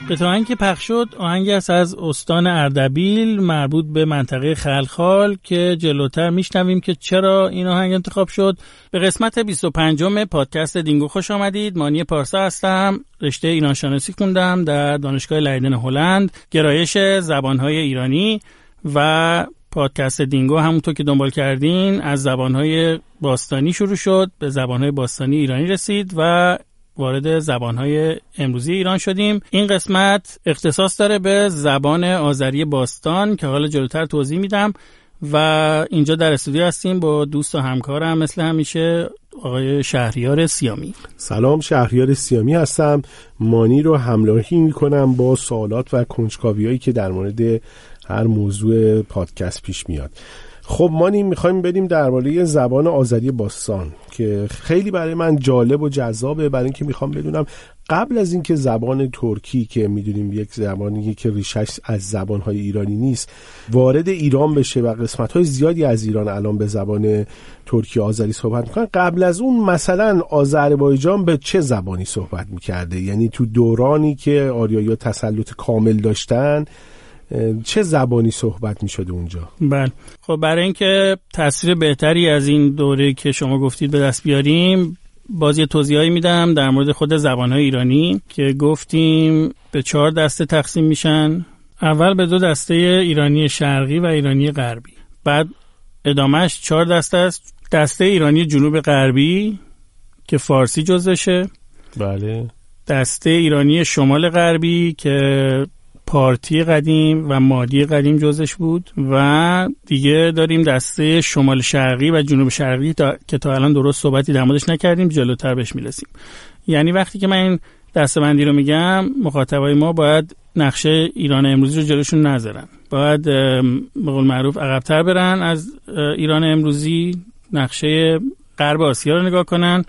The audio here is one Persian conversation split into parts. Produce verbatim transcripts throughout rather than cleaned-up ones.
قطعه آهنگ که پخش شد آهنگی است از استان اردبیل مربوط به منطقه خلخال که جلوتر میشنویم که چرا این آهنگ انتخاب شد. به قسمت بیست و پنجم پادکست دینگو خوش آمدید. مانی پارسا هستم. رشته ایران شناسی خوندم در دانشگاه لیدن هلند، گرایش زبانهای ایرانی، و پادکست دینگو همونطور که دنبال کردین از زبانهای باستانی شروع شد، به زبانهای باستانی ایرانی رسید و وارد زبانهای امروزی ایران شدیم. این قسمت اختصاص داره به زبان آذری باستان که حالا جلوتر توضیح میدم و اینجا در استودیو هستیم با دوست و همکارم مثل همیشه آقای شهریار سیامی. سلام، شهریار سیامی هستم. مانی رو همراهی میکنم با سوالات و کنجکاویایی که در مورد هر موضوع پادکست پیش میاد. خب مانی، میخوایم بریم درباره زبان آذری باستان که خیلی برای من جالب و جذابه، برای اینکه میخوام بدونم قبل از اینکه زبان ترکی که میدونیم یک زبانی که ریشش از زبانهای ایرانی نیست وارد ایران بشه و قسمت‌های زیادی از ایران الان به زبان ترکی آذری صحبت میکنن، قبل از اون مثلا آذربایجان به چه زبانی صحبت میکرده؟ یعنی تو دورانی که آریایی‌ها تسلط کامل داشتن چه زبانی صحبت می شده اونجا؟ بله، خب برای اینکه تصویر بهتری از این دوره که شما گفتید به دست بیاریم، باز یه توضیحایی میدم در مورد خود زبانهای ایرانی که گفتیم به چهار دسته تقسیم میشن. اول به دو دسته ایرانی شرقی و ایرانی غربی، بعد ادامهش چهار دسته است. دسته ایرانی جنوب غربی که فارسی جزشه، بله. دسته ایرانی شمال غربی که پارتی قدیم و مادی قدیم جزش بود، و دیگه داریم دسته شمال شرقی و جنوب شرقی تا... که تا الان درست صحبتی در موردش نکردیم، جلوتر بهش میرسیم. یعنی وقتی که من این دسته بندی رو میگم، مخاطبای ما باید نقشه ایران امروزی رو جلوشون نذارن، باید به قول معروف عقب‌تر برن از ایران امروزی، نقشه غرب آسیا رو نگاه کنن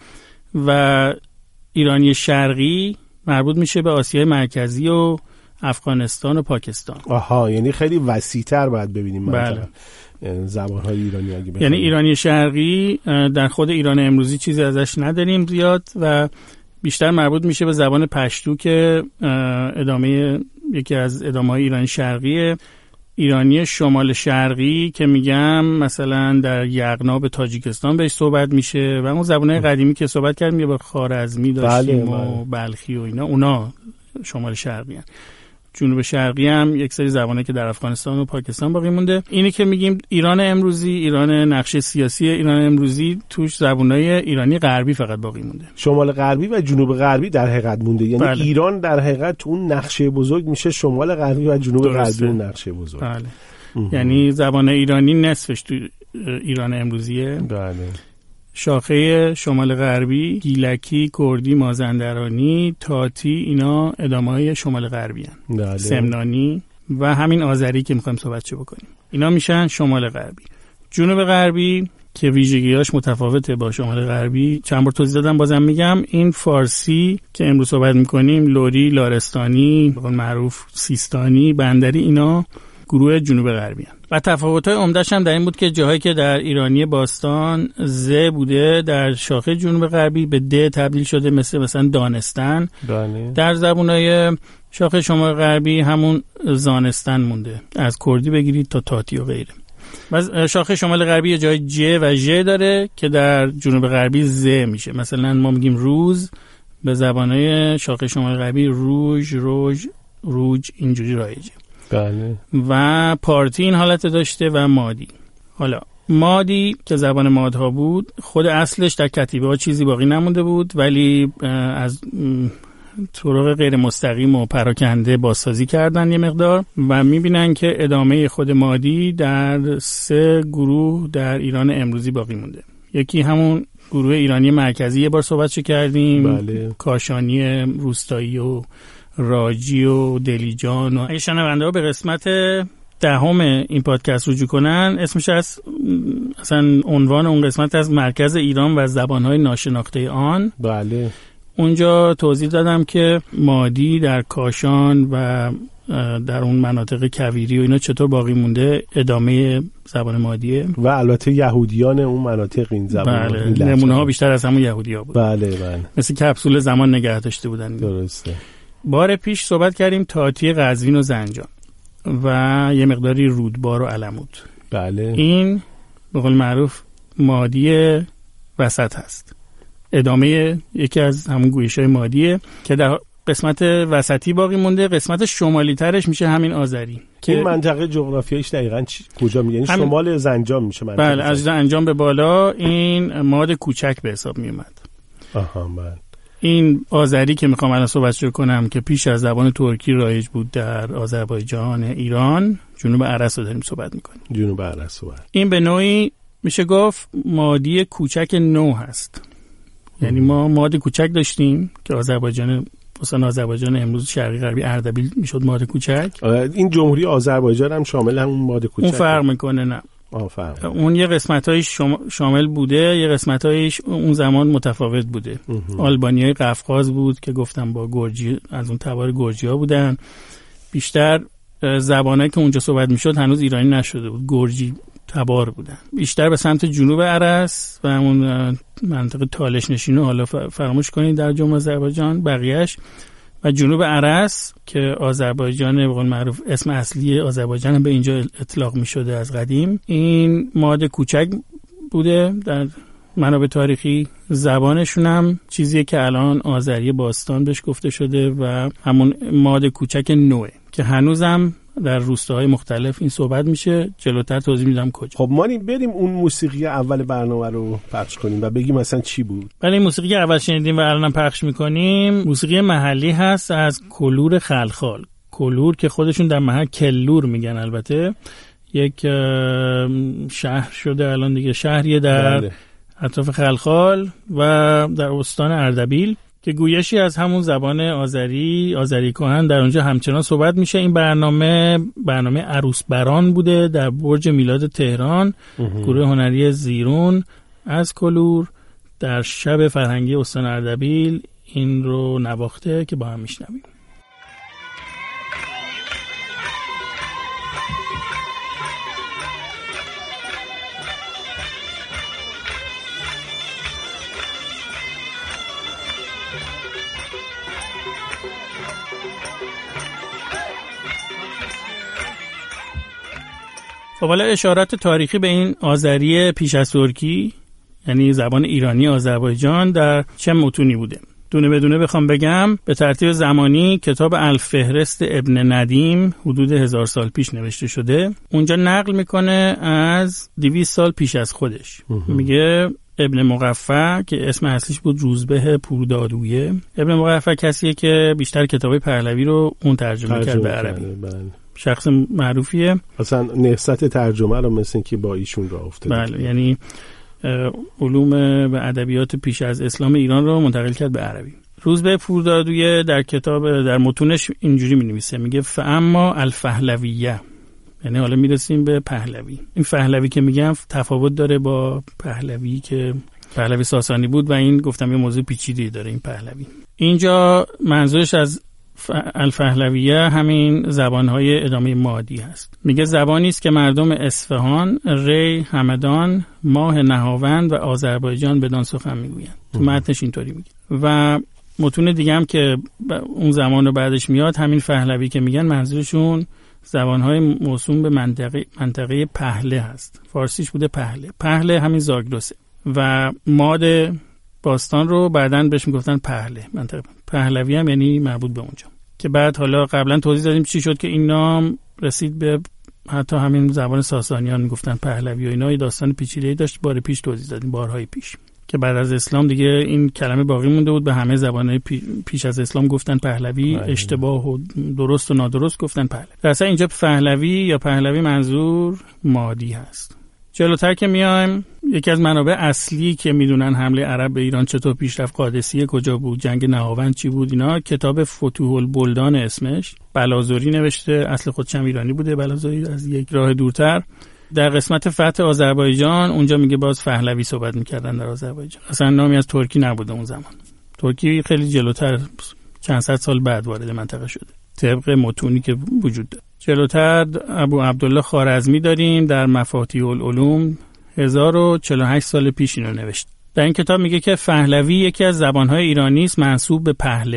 و ایرانی شرقی مربوط میشه به آسیای مرکزی و افغانستان و پاکستان. آها، یعنی خیلی وسیع‌تر باید ببینیم بله. زبان‌های ایرانی اگه بخوام. یعنی ایرانی شرقی در خود ایران امروزی چیزی ازش نداریم زیاد و بیشتر مربوط میشه به زبان پشتو که ادامه یکی از ادامه‌های ایرانی شرقیه. ایرانی شمال شرقی که میگم مثلا در یغنا به تاجیکستان بهش صحبت میشه و اون زبان‌های قدیمی که صحبت کردیم با خوارزمی داشتیم بله، و بلخی و اینا، اونا شمال شرقی هن. جنوب شرقی هم یک سری زبانه که در افغانستان و پاکستان باقی مونده. اینی که میگیم ایران امروزی، ایران نقشه سیاسی ایران امروزی، توش زبانای ایرانی غربی فقط باقی مونده. شمال غربی و جنوب غربی در حقیقت مونده، یعنی بله. ایران در حقیقت تو اون نقشه بزرگ میشه شمال غربی و جنوب درسته. غربی اون نقشه بزرگ. بله. یعنی زبان ایرانی نصفش تو ایران امروزیه. بله. شاخه شمال غربی، گیلکی، کردی، مازندرانی، تاتی، اینا ادامه‌های شمال غربی هن. بله. سمنانی و همین آذری که میخوایم صحبت چه بکنیم، اینا میشن شمال غربی. جنوب غربی که ویژگی‌هاش متفاوته با شمال غربی، چند بار توضیح دادم، بازم میگم، این فارسی که امروز صحبت میکنیم، لری، لارستانی، به قول معروف سیستانی، بندری، اینا گروه جنوب غربی هن. و تفاوت‌های عمده‌اش هم در این بود که جاهایی که در ایرانی باستان ز بوده در شاخه جنوب غربی به د تبدیل شده، مثل مثلا دانستان. دانه. در زبان‌های شاخه شمال غربی همون زانستان مونده، از کردی بگیرید تا تاتی و غیره. و شاخه شمال غربی یه جای ج و ژ داره که در جنوب غربی ز میشه. مثلا ما میگیم روز، به زبان‌های شاخه شمال غربی روژ، روژ، روج، اینجوری رایجه. بله. و پارتی این حالت داشته و مادی. حالا مادی که زبان مادها بود، خود اصلش در کتیبه ها چیزی باقی نمونده بود، ولی از طرق غیر مستقیم و پراکنده بازسازی کردن یه مقدار و میبینن که ادامه خود مادی در سه گروه در ایران امروزی باقی مونده. یکی همون گروه ایرانی مرکزی، یه بار صحبتشو کردیم. بله. کاشانی روستایی و راجی و دلیجان. و اگه شنونده ها به قسمت دهم این پادکست رجوع کنن، اسمش از اصلا عنوان اون قسمت از مرکز ایران و زبانهای ناشناخته آن. بله. اونجا توضیح دادم که مادی در کاشان و در اون مناطق کویری و اینا چطور باقی مونده، ادامه زبان مادیه. و البته یهودیان اون مناطق این زبان. بله. نمونه ها بیشتر از همون یهودی ها بود. بله بله. مثل کپسول زمان نگه داشته بودن. درسته. بار پیش صحبت کردیم تاتی قزوین و زنجان و یه مقداری رودبار و علمود. بله. این به قول معروف مادی وسط هست، ادامه یکی از همون گویش‌های مادیه که در قسمت وسطی باقی مونده. قسمت شمالی ترش میشه همین آذری که این منطقه جغرافیایش دقیقاً کجا میگه؟ یعنی هم... شمال زنجان میشه منطقه. بله، از زنجان به بالا این ماد کوچک به حساب میومد. آها بله. این آذری که میخوام الان صحبت کنم که پیش از زبان ترکی رایج بود در آذربایجان، ایران، جنوب عرس رو داریم صحبت میکنیم. جنوب عرس صحبت. این به نوعی میشه گفت مادی کوچک نو هست. یعنی ما ماد کوچک داشتیم که آذربایجان، مثلا آذربایجان امروز شرقی غربی اردبیل میشد ماد کوچک. این جمهوری آذربایجان هم شامل همون ماد کوچک. اون فرق میکنه. نه آه فرق. اون یه قسمتایش شامل بوده، یه قسمتایش اون زمان متفاوت بوده. آلبانیای قفقاز بود که گفتم با گرجی، از اون تبار گرجی‌ها بودن. بیشتر زبانایی که اونجا صحبت میشد هنوز ایرانی نشده بود، گرجی تبار بودن. بیشتر به سمت جنوب عرس و همون منطقه تالش نشینو حالا فراموش کنید در جمهوری آذربایجان، بقیه‌اش و جنوب عرس که آذربایجان به قول معروف اسم اصلی آذربایجان به اینجا اطلاق می شده از قدیم. این ماد کوچک بوده در منابع تاریخی. زبانشون هم چیزیه که الان آذری باستان بهش گفته شده و همون ماد کوچک نوه که هنوزم در روستاهای مختلف این صحبت میشه. جلوتر توضیح میدم کجا. خب ما بریم اون موسیقی اول برنامه رو پخش کنیم و بگیم مثلا چی بود. ولی موسیقی که اول شنیدیم و الان پخش میکنیم موسیقی محلی هست از کلور خلخال. کلور که خودشون در محل کلور میگن، البته یک شهر شده الان دیگه، شهریه در بله. اطراف خلخال و در استان اردبیل که گویشی از همون زبان آذری، آذری کهن در اونجا همچنان صحبت میشه. این برنامه برنامه عروس بران بوده در برج میلاد تهران. گروه هنری زیرون از کلور در شب فرهنگی استان اردبیل این رو نواخته که با هم میشنویم. خب حالا اشارات تاریخی به این آذری پیش از ترکی، یعنی زبان ایرانی آذربایجان، در چه متونی بوده؟ دونه بدونه بخوام بگم، به ترتیب زمانی کتاب الفهرست ابن ندیم حدود هزار سال پیش نوشته شده. اونجا نقل میکنه از دویست سال پیش از خودش. میگه ابن مقفع که اسم اصلیش بود روزبه پوردادویه. ابن مقفع کسیه که بیشتر کتابای پهلوی رو اون ترجمه, ترجمه کرد به عربی. بله. شخص معروفیه. اصلا نهضت ترجمه رو مثل که با ایشون راه افتاده. بله، یعنی علوم و ادبیات پیش از اسلام ایران رو منتقل کرد به عربی. روزبه پوردادویه در کتاب در متونش اینجوری می‌نویسه، میگه فاما الفهلویه، یعنی حالا میرسیم به پهلوی. این پهلوی که میگم تفاوت داره با پهلوی که پهلوی ساسانی بود و این گفتم یه موضوع پیچیده‌ای داره. این پهلوی اینجا منظورش از الفهلویه همین زبانهای ادامه مادی هست. میگه زبانی است که مردم اصفهان، ری، همدان، ماه نهاوند و آذربایجان بدان سخن میگویند. تو متنش اینطوری میگه. و متون دیگه هم که اون زمان رو بعدش میاد همین پهلوی که میگن منظورشون زبانهای موسوم به منطقه منطقه پهله هست. فارسیش بوده پهله. پهله همین زاگرسه و ماد باستان رو بعداً بهش میگفتن پهله. منطقه پهلوی هم یعنی مربوط به اونجا که بعد حالا قبلا توضیح دادیم چی شد که این نام رسید به حتی همین زبان ساسانیان میگفتن پهلوی و اینا. داستان پیچیده‌ای داشت، بار پیش توضیح دادیم، بارهای پیش، که بعد از اسلام دیگه این کلمه باقی مونده بود. به همه زبان‌های پیش از اسلام گفتن پهلوی، اشتباه و درست و نادرست گفتن پهلوی. درسته اینجا پهلوی یا پهلوی منظور مادی هست. جلوتر که میایم یکی از منابع اصلی که میدونن حمله عرب به ایران چطور پیش رفت، قادسیه کجا بود، جنگ نهاوند چی بود، اینا کتاب فتوح البلدان اسمش، بلازوری نوشته، اصل خودش هم ایرانی بوده بلازوری، از یک راه دورتر. در قسمت فتح آذربایجان اونجا میگه باز پهلوی صحبت میکردن در آذربایجان، اصلا نامی از ترکی نبوده اون زمان. ترکی خیلی جلوتر چند صد سال بعد وارد منطقه شده طبق متونی که وجود داره. جلوتر ابو عبدالله خوارزمی داریم در مفاتیح العلوم هزار و چهل و هشت سال پیش اینو نوشت. در این کتاب میگه که پهلوی یکی از زبانهای ایرانی است منسوب به پهله و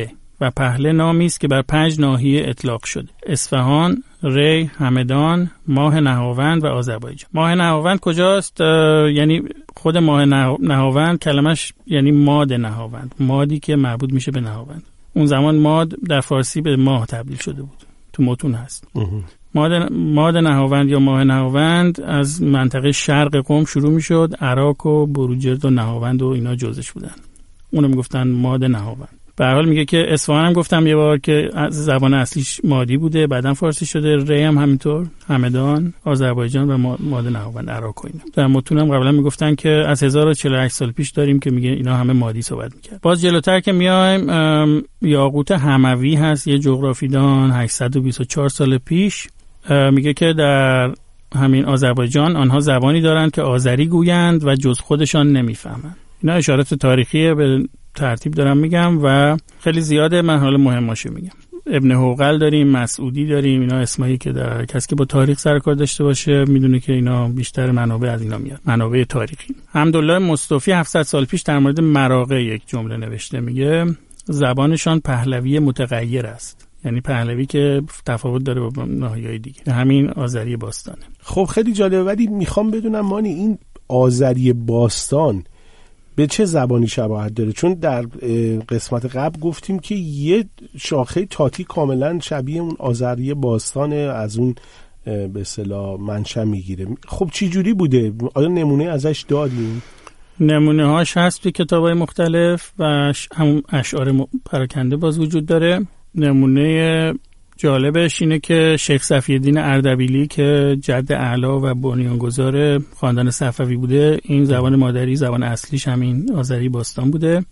و پهله نامی است که بر پنج ناحیه اطلاق شده: اصفهان، ری، همدان، ماه نهاوند و آذربایجان. ماه نهاوند کجاست؟ یعنی خود ماه نهاوند کلمش یعنی ماد نهاوند، مادی که مربوط میشه به نهاوند. اون زمان ماد در فارسی به ماه تبدیل شده بود، تو متون هست. ماد ماد نهاوند یا ماه نهاوند از منطقه شرق قم شروع میشد، عراق و بروجرد و نهاوند و اینا جزش بودن، اونم میگفتن ماد نهاوند. به هر حال میگه که اصفهان هم گفتم یه بار که زبان اصلیش مادی بوده، بعدن فارسی شده. ری هم همینطور، همدان، آذربایجان و ماد نهاوند، عراق و اینا. در متون هم قبلا میگفتن که از هزار و چهل و هشت سال پیش داریم که میگه اینا همه مادی صحبت میکرد. باز جلوتر که میایم یاقوت حموی هست، یه جغرافیدان هشتصد و بیست و چهار سال پیش میگه که در همین آذربایجان آنها زبانی دارند که آذری گویند و جز خودشان نمیفهمند. اینا اشارات تاریخیه، به ترتیب دارم میگم و خیلی زیاده، من حالا مهماشو میگم. ابن حوقل داریم، مسعودی داریم، اینا اسمایی که در کسی که با تاریخ سر کار داشته باشه میدونه که اینا بیشتر منابع از اینا میاد، منابع تاریخی. حمدالله مصطفی هفتصد سال پیش در مورد مراغه یک جمله نوشته، میگه زبانشان پهلوی متغیر است، یعنی پهلوی که تفاوت داره با ناحیه‌های دیگه، همین آذری باستانه. خب خیلی جالبه، ولی میخوام بدونم مانی این آذری باستان به چه زبانی شباهت داره؟ چون در قسمت قبل گفتیم که یه شاخه تاتی کاملا شبیه اون آذری باستانه، از اون به اصطلاح منشأ میگیره. خب چی جوری بوده؟ آیا نمونه ازش دادیم؟ نمونه هاش هست توی کتاب‌های مختلف و همون اشعار پراکنده باز وجود داره. نمونه جالبش اینه که شیخ صفی‌الدین اردبیلی که جد اعلی و بنیانگذار خاندان صفوی بوده، این زبان مادری، زبان اصلیش همین آذری باستان بوده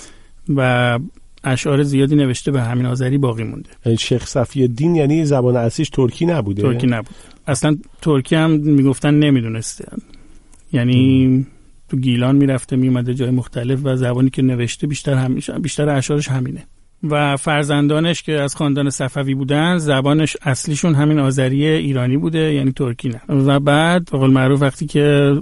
و اشعار زیادی نوشته به همین آذری باقی مونده. شیخ صفی‌الدین یعنی زبان اصلیش ترکی نبوده؟ ترکی نبود، اصلا ترکی هم میگفتن نمیدونستن، یعنی ام. تو گیلان میرفته میومده جای مختلف و زبانی که نوشته بیشتر همیشه بیشتر اشعارش همینه. و فرزندانش که از خاندان صفوی بودن زبانش اصلیشون همین آذری ایرانی بوده، یعنی ترکی نه. و بعد به قول معروف وقتی که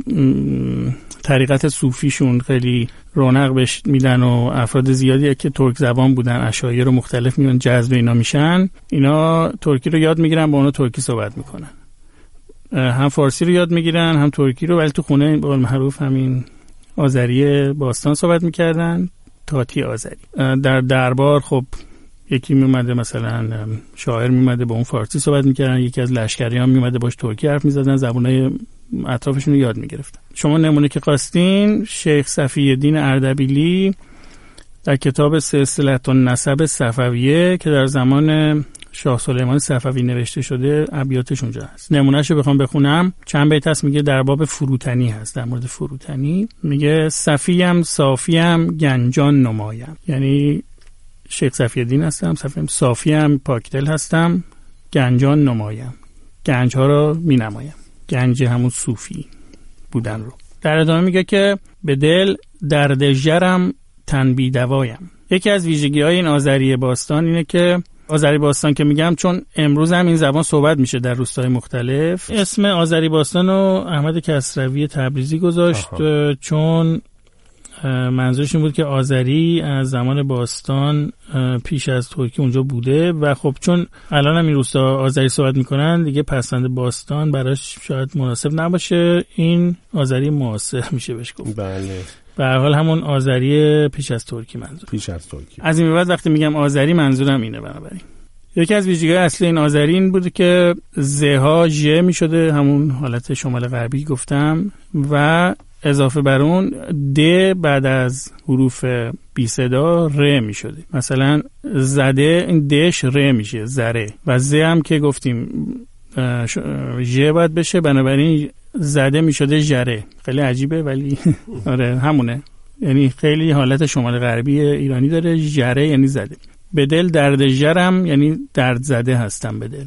طریقت صوفیشون خیلی رونق بهش میدن و افراد زیادی که ترک زبان بودن اشایر رو مختلف میان جذب اینا میشن، اینا ترکی رو یاد میگیرن، با اونا ترکی صحبت میکنن، هم فارسی رو یاد میگیرن هم ترکی رو، ولی تو خونه به قول معروف همین آذری باستان صحبت میکردن، تاتی آذری. در دربار خب یکی میومده مثلا شاعر میومده با اون فارسی صحبت میکردن، یکی از لشکریان میومده باش ترکی حرف میزدن، زبانای اطرافشون رو یاد میگرفتن. شما نمونه که خواستین، شیخ صفی‌الدین اردبیلی در کتاب سلسله النسب صفویه که در زمان شاه سلیمان صفوی نوشته شده ابیاتش اونجا هست. نمونهشو بخوام بخونم، چند بیت هست، میگه در باب فروتنی هست، در مورد فروتنی میگه صفیم صافیم گنجان نمایم، یعنی شیخ صفی‌الدین هستم، صفیم صافیم پاکدل هستم، گنجان نمایم، گنج ها رو می نمایم، گنج همون صوفی بودن رو. در ادامه میگه که به دل درد ژرم تن بی دوایم. یکی از ویژگی های این آذری باستان اینه که آذری باستان که میگم چون امروز هم این زبان صحبت میشه در روستاهای مختلف، اسم آذری باستان رو احمد کسروی تبریزی گذاشت. آها. چون منظورش این بود که آذری از زمان باستان پیش از ترکی اونجا بوده و خب چون الان هم این روستا آذری صحبت میکنن دیگه پسند باستان براش شاید مناسب نباشه، این آذری معاصر میشه بهش گفت. بله. به هر حال همون آذری پیش از ترکی منظور. پیش از ترکی. از این بعد وقتی میگم آذری منظورم اینه. بنابراین یکی از ویژگی‌های اصلی این آذری این بود که زها ژ میشده، همون حالت شمال غربی گفتم، و اضافه بر اون د بعد از حروف بی صدا ر میشده. مثلا زده این دش ر میشه زره، و ز هم که گفتیم ژ باید بشه، بنابراین زده میشده ژره. خیلی عجیبه ولی آره همونه، یعنی خیلی حالت شمال غربی ایرانی داره. ژره یعنی زده. به دل درد ژرم یعنی درد زده هستم به دل.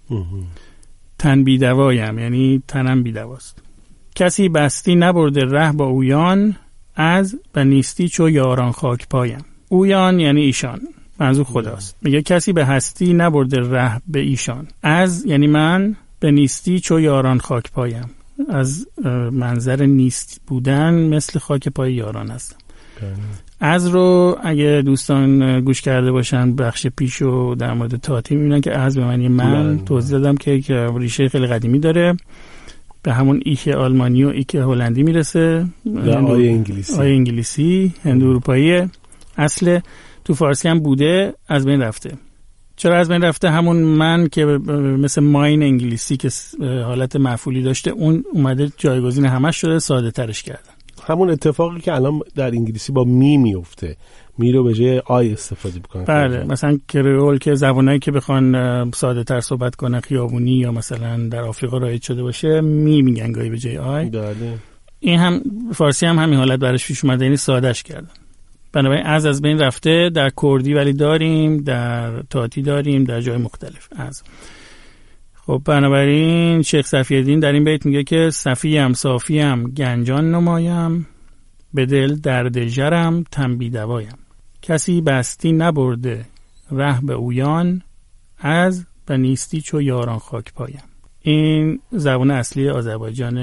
تن بی دوایم یعنی تنم بی دواست. کسی بستی نبرده ره با اویان، از به نیستی چو یاران خاک پایم. اویان یعنی ایشان، منظور خداست. میگه کسی به هستی نبرده ره به ایشان، از یعنی من، به نیستی چو یاران خاک پایم، از منظر نیست بودن مثل خاک پای یاران هستم. از رو اگه دوستان گوش کرده باشن بخش پیشو در مورد تاتی میبینن که از به معنی من توضیح دادم که ریشه خیلی قدیمی داره، به همون ایک آلمانی و ایک هلندی میرسه و آی انگلیسی آی انگلیسی هند اروپایی اصل. تو فارسی هم بوده، از بین رفته. چرا از بین رفته؟ همون من که مثل ماین انگلیسی که حالت مفعولی داشته اون اومده جایگزین همش شده، ساده ترش کردن. همون اتفاقی که الان در انگلیسی با می میفته، می رو به جای آی استفاده بکنن. بله، مثلا کریول که زبانایی که بخوان ساده تر صحبت کنن، خیابونی یا مثلا در آفریقا رایج شده باشه، می میگن گاهی به جای آی. بله. این هم فارسی هم همین حالت براش پیش اومده، یعنی سادهش کردن. بنابراین از از بین رفته. در کردی ولی داریم، در تاتی داریم، در جای مختلف از. خب بنابراین شیخ صفی‌الدین در این بیت میگه که صفیم صافیم گنجان نمایم، به دل درد ژرم تنبی دوایم، کسی بستی نبرده ره به اویان، از به نیستی چو یاران خاک پایم. این زبان اصلی آذربایجان،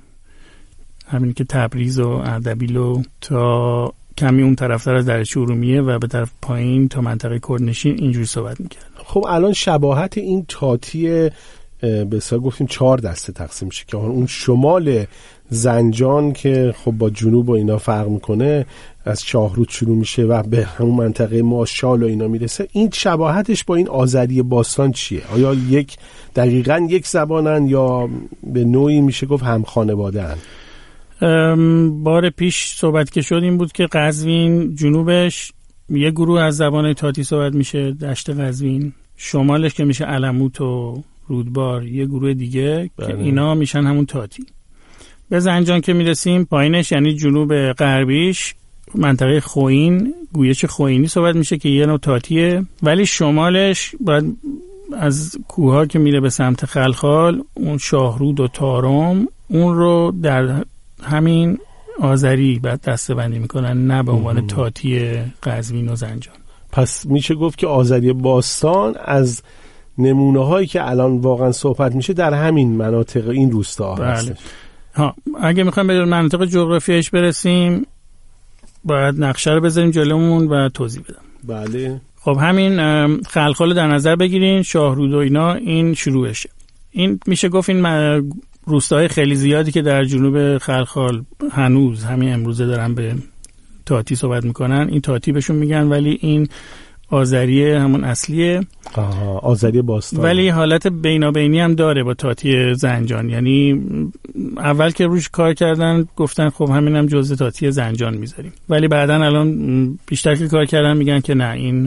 همین که تبریز و اردبیل و تا کمی اون طرفتر از دریاچه ارومیه و به طرف پایین تا منطقه کردنشین اینجوری صحبت میکرد. خب الان شباهت این تاتی به اصطلاح گفتیم چهار دسته تقسیم میشه که اون شمال زنجان که خب با جنوب و اینا فرق میکنه، از شاهرود شروع میشه و به همون منطقه ما شال و اینا میرسه. این شباهتش با این آذری باستان چیه؟ آیا یک دقیقاً یک زبانن یا به نوعی میشه گفت هم خانواده ان؟ بار پیش صحبت که شد این بود که قزوین جنوبش یه گروه از زبان تاتی صحبت میشه، دشت قزوین، شمالش که میشه علموت و رودبار یه گروه دیگه بله. که اینا میشن همون تاتی. به زنجان که میرسیم پایینش یعنی جنوب غربیش منطقه خوین، گویش خوینی صحبت میشه که یه نوع تاتیه، ولی شمالش باید از کوها که میره به سمت خلخال، اون شاهرود و تارم، اون رو در همین آذری بعد دسته بندی میکنن، نه به عنوان تاتی قزوین و زنجان. پس میشه گفت که آذری باستان از نمونه هایی که الان واقعا صحبت میشه در همین مناطق این روستا هست. بله. ها اگه میخوایم به مناطق جغرافیایش برسیم باید نقشه رو بذاریم جلومون و توضیح بدم. بله. خب همین خلخال رو در نظر بگیرین، شاهرود و اینا این شروعشه. این میشه گفت این روستاهای خیلی زیادی که در جنوب خلخال هنوز همین امروزه دارن به تاتی صحبت میکنن، این تاتی بهشون میگن، ولی این آذری همون اصلیه. آها، آذری باستان. ولی حالت بینابینی هم داره با تاتی زنجان، یعنی اول که روش کار کردن گفتن خب همین هم جزء تاتی زنجان میذاریم، ولی بعدن الان بیشتر که کار کردن میگن که نه، این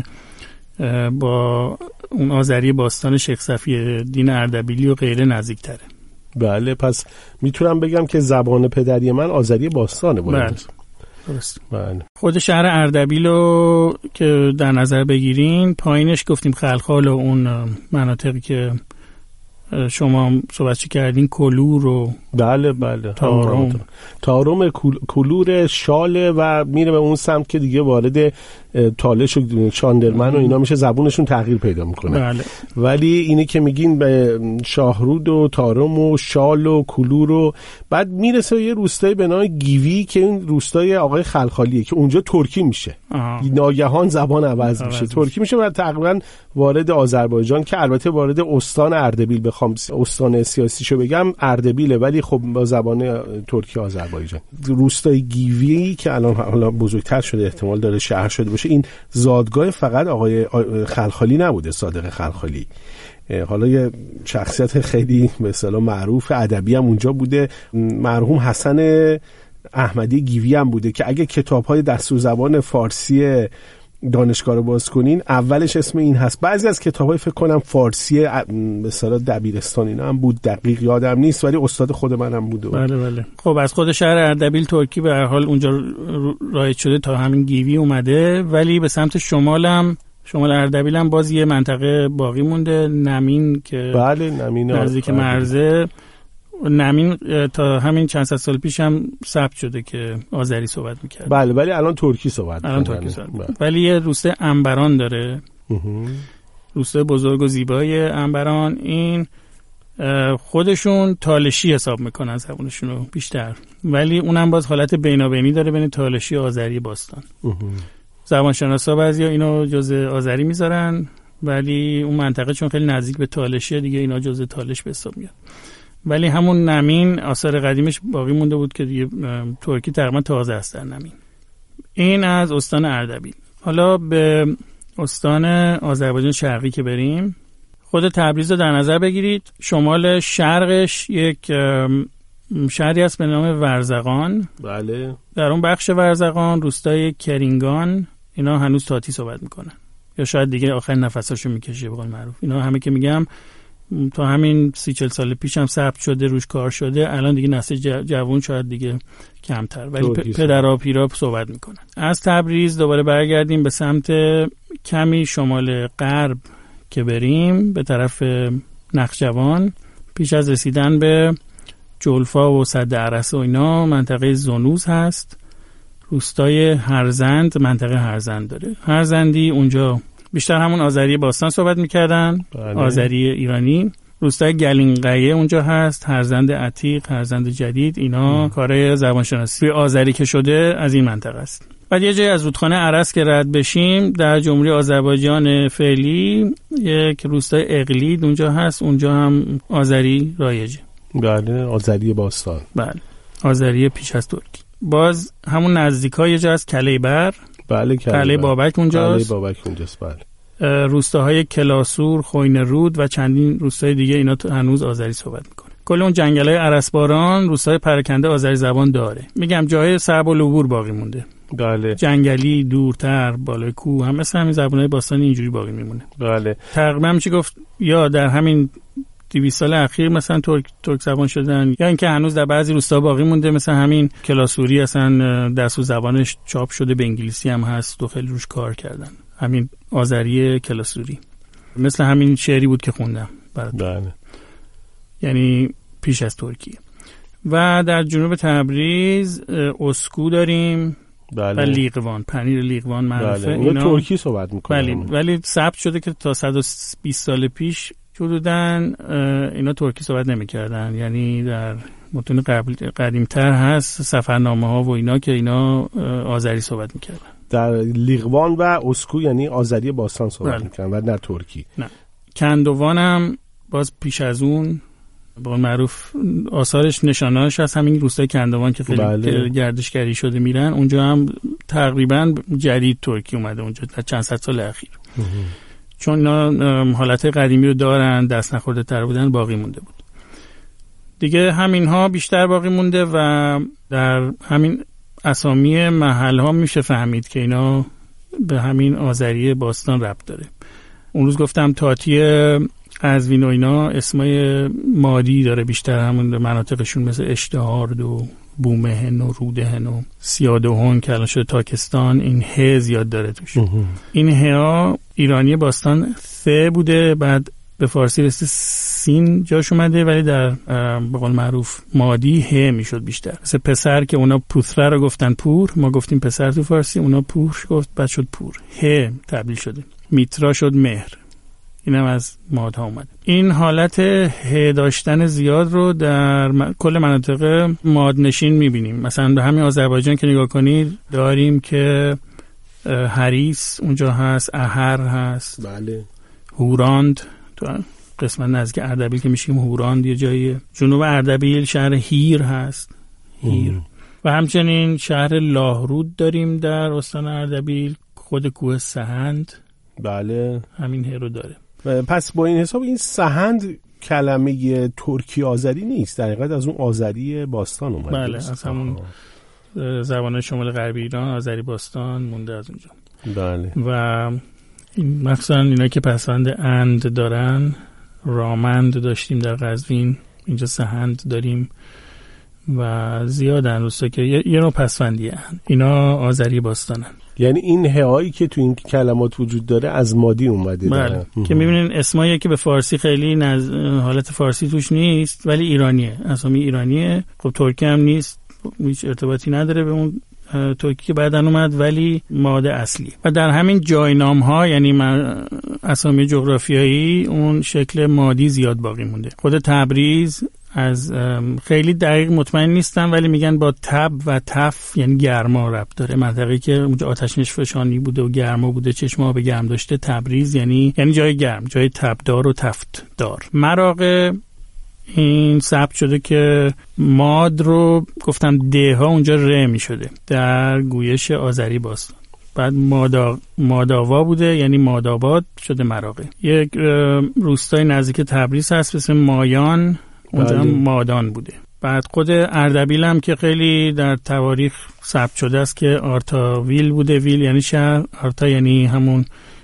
با اون آذری باستان شیخ صفی‌الدین اردبیلی و غیره نزدیک تره. بله، پس میتونم بگم که زبان پدری من آذری باستانه. بله درست. بله. خود شهر اردبیلو که در نظر بگیرین، پایینش گفتیم خلخال و اون مناطقی که شما صحبتش کردین، کلور و بله بله تارم تارم کلور شاله و میره به اون سمت که دیگه وارد تالش و چاندرمن و اینا میشه، زبونشون تغییر پیدا میکنه. بله. ولی اینه که میگین به شاهرود و تارم و شال و کلور و بعد میرسه به یه روستای به نام گیوی که این روستای آقای خلخالیه که اونجا ترکی میشه. آه. ناگهان زبان عوض میشه، میشه. ترکی میشه و تقریبا وارد آذربایجان، که البته وارد استان اردبیل، بخوام استان سیاسیشو بگم اردبیله، ولی خب با زبان ترکی آذربایجان. روستای گیوی که الان حالا بزرگتر شده، احتمال داره شهر شده باشه، این زادگاه فقط آقای خلخالی نبوده، صادق خلخالی. حالا یه شخصیت خیلی به اصطلاح معروف ادبی هم اونجا بوده، مرحوم حسن احمدی گیوی هم بوده که اگه کتاب‌های دستور زبان فارسی دانشگاه رو باز کنین اولش اسم این هست. بعضی از کتاب‌های فکر کنم فارسی به اصطلاح دبیرستان اینا هم بود، دقیق یادم نیست، ولی استاد خود منم بود. بله بله. خب از خود شهر اردبیل ترکی به هر حال اونجا رایج شده تا همین گیوی اومده، ولی به سمت شمال هم، شمال اردبیل هم باز یه منطقه باقی مونده، نمین که بله نمین نزدیک مرزه. نمین تا همین چند صد سال پیش هم ثبت شده که آذری صحبت میکرد. بله، ولی الان ترکی صحبت الان ترکی صحبت بله. ولی یه روسته انبران داره، روسته بزرگ و زیبای انبران. این خودشون تالشی حساب میکنن زبانشون رو بیشتر، ولی اونم باز حالت بینابینی داره بین تالشی و آذری باستان. زبانشناسا بعضیا اینو جزء آذری میذارن، ولی اون منطقه چون خیلی نزدیک به تالشیه دیگه اینا جزء تالش به حساب میاد. ولی همون نمین آثار قدیمش باقی مونده بود که دیگه ترکی تقریبا تازه است در نمین. این از استان اردبیل. حالا به استان آذربایجان شرقی که بریم، خود تبریز رو در نظر بگیرید. شمال شرقش یک شهری هست به نام ورزقان. بله. در اون بخش ورزقان روستای کرینگان اینا هنوز تاتی صحبت میکنن، یا شاید دیگه آخر نفساشو میکشه به قول معروف. اینا همه که میگم تا همین سی چل سال پیش هم ثبت شده، روش کار شده. الان دیگه نسل جوان شاید دیگه کمتر، ولی پ- پدرها پیرا صحبت میکنن. از تبریز دوباره برگردیم به سمت کمی شمال غرب که بریم به طرف نخجوان. پیش از رسیدن به جلفا و سد عرس و اینا منطقه زونوز هست. روستای هرزند منطقه هرزند داره. هرزندی اونجا بیشتر همون آذری باستان صحبت میکردن، آذری ایرانی. روستای گلینقیه اونجا هست، هرزند عتیق، هرزند جدید. اینا کارهای زبانشناسی آذری که شده از این منطقه است. بعد یه جای از رودخانه عرس که رد بشیم در جمهوری آذربایجان فعلی یک روستای اقلید اونجا هست، اونجا هم آذری رایجه. بله، آذری باستان. بله، آذری پیش از ترکی. باز همون نزدیکا یه جا از کلیبر. بله، کله بابک اونجاست. کله بابک اونجاست. بله. روستاهای کلاسور، خوین رود و چندین روستای دیگه اینا هنوز آذری صحبت میکنه. کل اون جنگل‌های عرسباران روستای پراکنده آذری زبان داره. میگم جای صعب العبور باقی مونده. بله. جنگلی، دورتر، بالای کوه هم مثل همین زبان‌های باستانی اینجوری باقی میمونه. بله. تقریبا میشه گفت یا در همین دویست سال اخیر مثلا ترک ترک زبان شدن، یا اینکه هنوز در بعضی روستا باقی مونده، مثلا همین کلاسوری اصلا دستور زبانش چاپ شده به انگلیسی هم هست و خیلی روش کار کردن. همین آذری کلاسوری مثل همین شعری بود که خوندم براتون. بله. یعنی پیش از ترکیه. و در جنوب تبریز اسکو داریم. بله. و لیقوان، پنیر لیقوان معروفه. بله. اینا ترکی صحبت میکنن. ولی ولی ثبت شده که تا صد و بیست سال پیش حدوداً اینا ترکی صحبت نمی‌کردن. یعنی در متون قدیم‌تر هست سفرنامه‌ها و اینا که اینا آذری صحبت می‌کردن. در لیقوان و اسکو یعنی آذری باستان صحبت می‌کردن و نه ترکی. نه. کندوان هم باز پیش از اون به قول معروف آثارش نشانه‌اش هست همین روستای کندوان که خیلی بله. گردشگری شده میرن اونجا هم تقریباً جدید ترکی اومده اونجا در چند صد سال اخیر. چون اینا حالت قدیمی رو دارن، دست نخورده تر بودن، باقی مونده بود دیگه. همین ها بیشتر باقی مونده و در همین اسامی محل ها میشه فهمید که اینا به همین آذری باستان ربط داره. اون روز گفتم تاتی قزوین و اینا اسمای مادی داره بیشتر، همون مناطقشون مثل اشتهارد و بومهن و رودهن و سیادهن که الان شده تاکستان، این ه زیاد داره توش. این ه ها ایرانی باستان ث بوده، بعد به فارسی رسته سین جاش اومده، ولی در به قول معروف مادی ه میشد بیشتر. مثل پسر که اونا پوتره رو گفتن پور، ما گفتیم پسر تو فارسی، اونا پور گفت بعد شد پور، ه تبدیل شده. میترا شد مهر. اینم از مادها اومده. این حالت ه داشتن زیاد رو در م... کل مناطق مادنشین میبینیم. مثلا به همین آذربایجان که نگاه کنید داریم که هریس اونجا هست، اهر هست، بله، هوراند تو قسمت نزدیک اردبیل که میشیم هوراند یه جایی. جنوب اردبیل شهر هیر هست، هیر ام. و همچنین شهر لاهرود داریم در استان اردبیل، خود کوه سهند بله همین ه رو داره. پس با این حساب این سهند کلمه ترکی آذری نیست، در حقیقت از اون آذری باستان اومده. بله، از همون زبان شمال غربی ایران آذری باستان مونده از اونجا. بله. و این مخصوصا اینا که پسوند اند دارن، رامند داشتیم در قزوین، اینجا سهند داریم و زیادن روستا که یه نوع پسوندی هن. اینا آذری باستانن. یعنی این هایی که تو این کلمات وجود داره از مادی اومده. بله. که میبینین اسمایی که به فارسی خیلی نز... حالت فارسی توش نیست ولی ایرانیه، اسامی ایرانیه. خب ترکی هم نیست، هیچ ارتباطی نداره به اون ترکی که بعدن اومد ولی ماده اصلی. و در همین جاینام ها یعنی اسامی جغرافیایی اون شکل مادی زیاد باقی مونده. خود تبریز از خیلی دقیق مطمئن نیستم ولی میگن با تب و تف یعنی گرما ربط داره. منطقه‌ای که اونجا آتش نشفشانی بوده و گرما بوده، چشم آب گرم داشته، تبریز یعنی یعنی جای گرم، جای تبدار و تفتدار. مراغه این ثبت شده که ماد رو گفتم ده ها اونجا ر می شده در گویش آذری باستان. بعد مادا ماداوا بوده یعنی ماداباد شده مراغه. یک روستای نزدیک تبریز هست به اسم مایان، اونجا هم مادان بوده. بعد خود اردبیل هم که خیلی در تواریخ ثبت شده است که آرتاویل بوده. ویل یعنی شهر، آرتا یعنی همون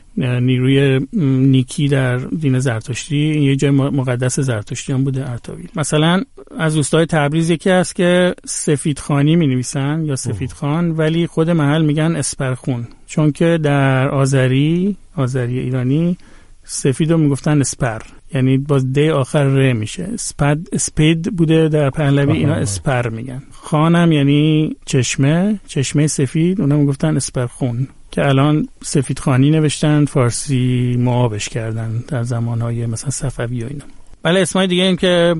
نیروی نیکی در دین زرتشتی، یه جای مقدس زرتشتی هم بوده ارتاویل. مثلا از روستای تبریز یکی هست که سفیدخانی می نویسن یا سفیدخان ولی خود محل میگن اسپرخون، چون که در آذری آذری ایرانی سفیدو میگفتن اسپر، یعنی باز دی آخر ر میشه. اسپد اسپید بوده در پهلوی، اینا اسپر میگن. خانم یعنی چشمه، چشمه سفید، اونا میگفتن اسپرخون که الان سفیدخانی نوشتن، فارسی معابش کردن در زمانهای مثلا صفوی و اینا. ولی اسمای دیگه این که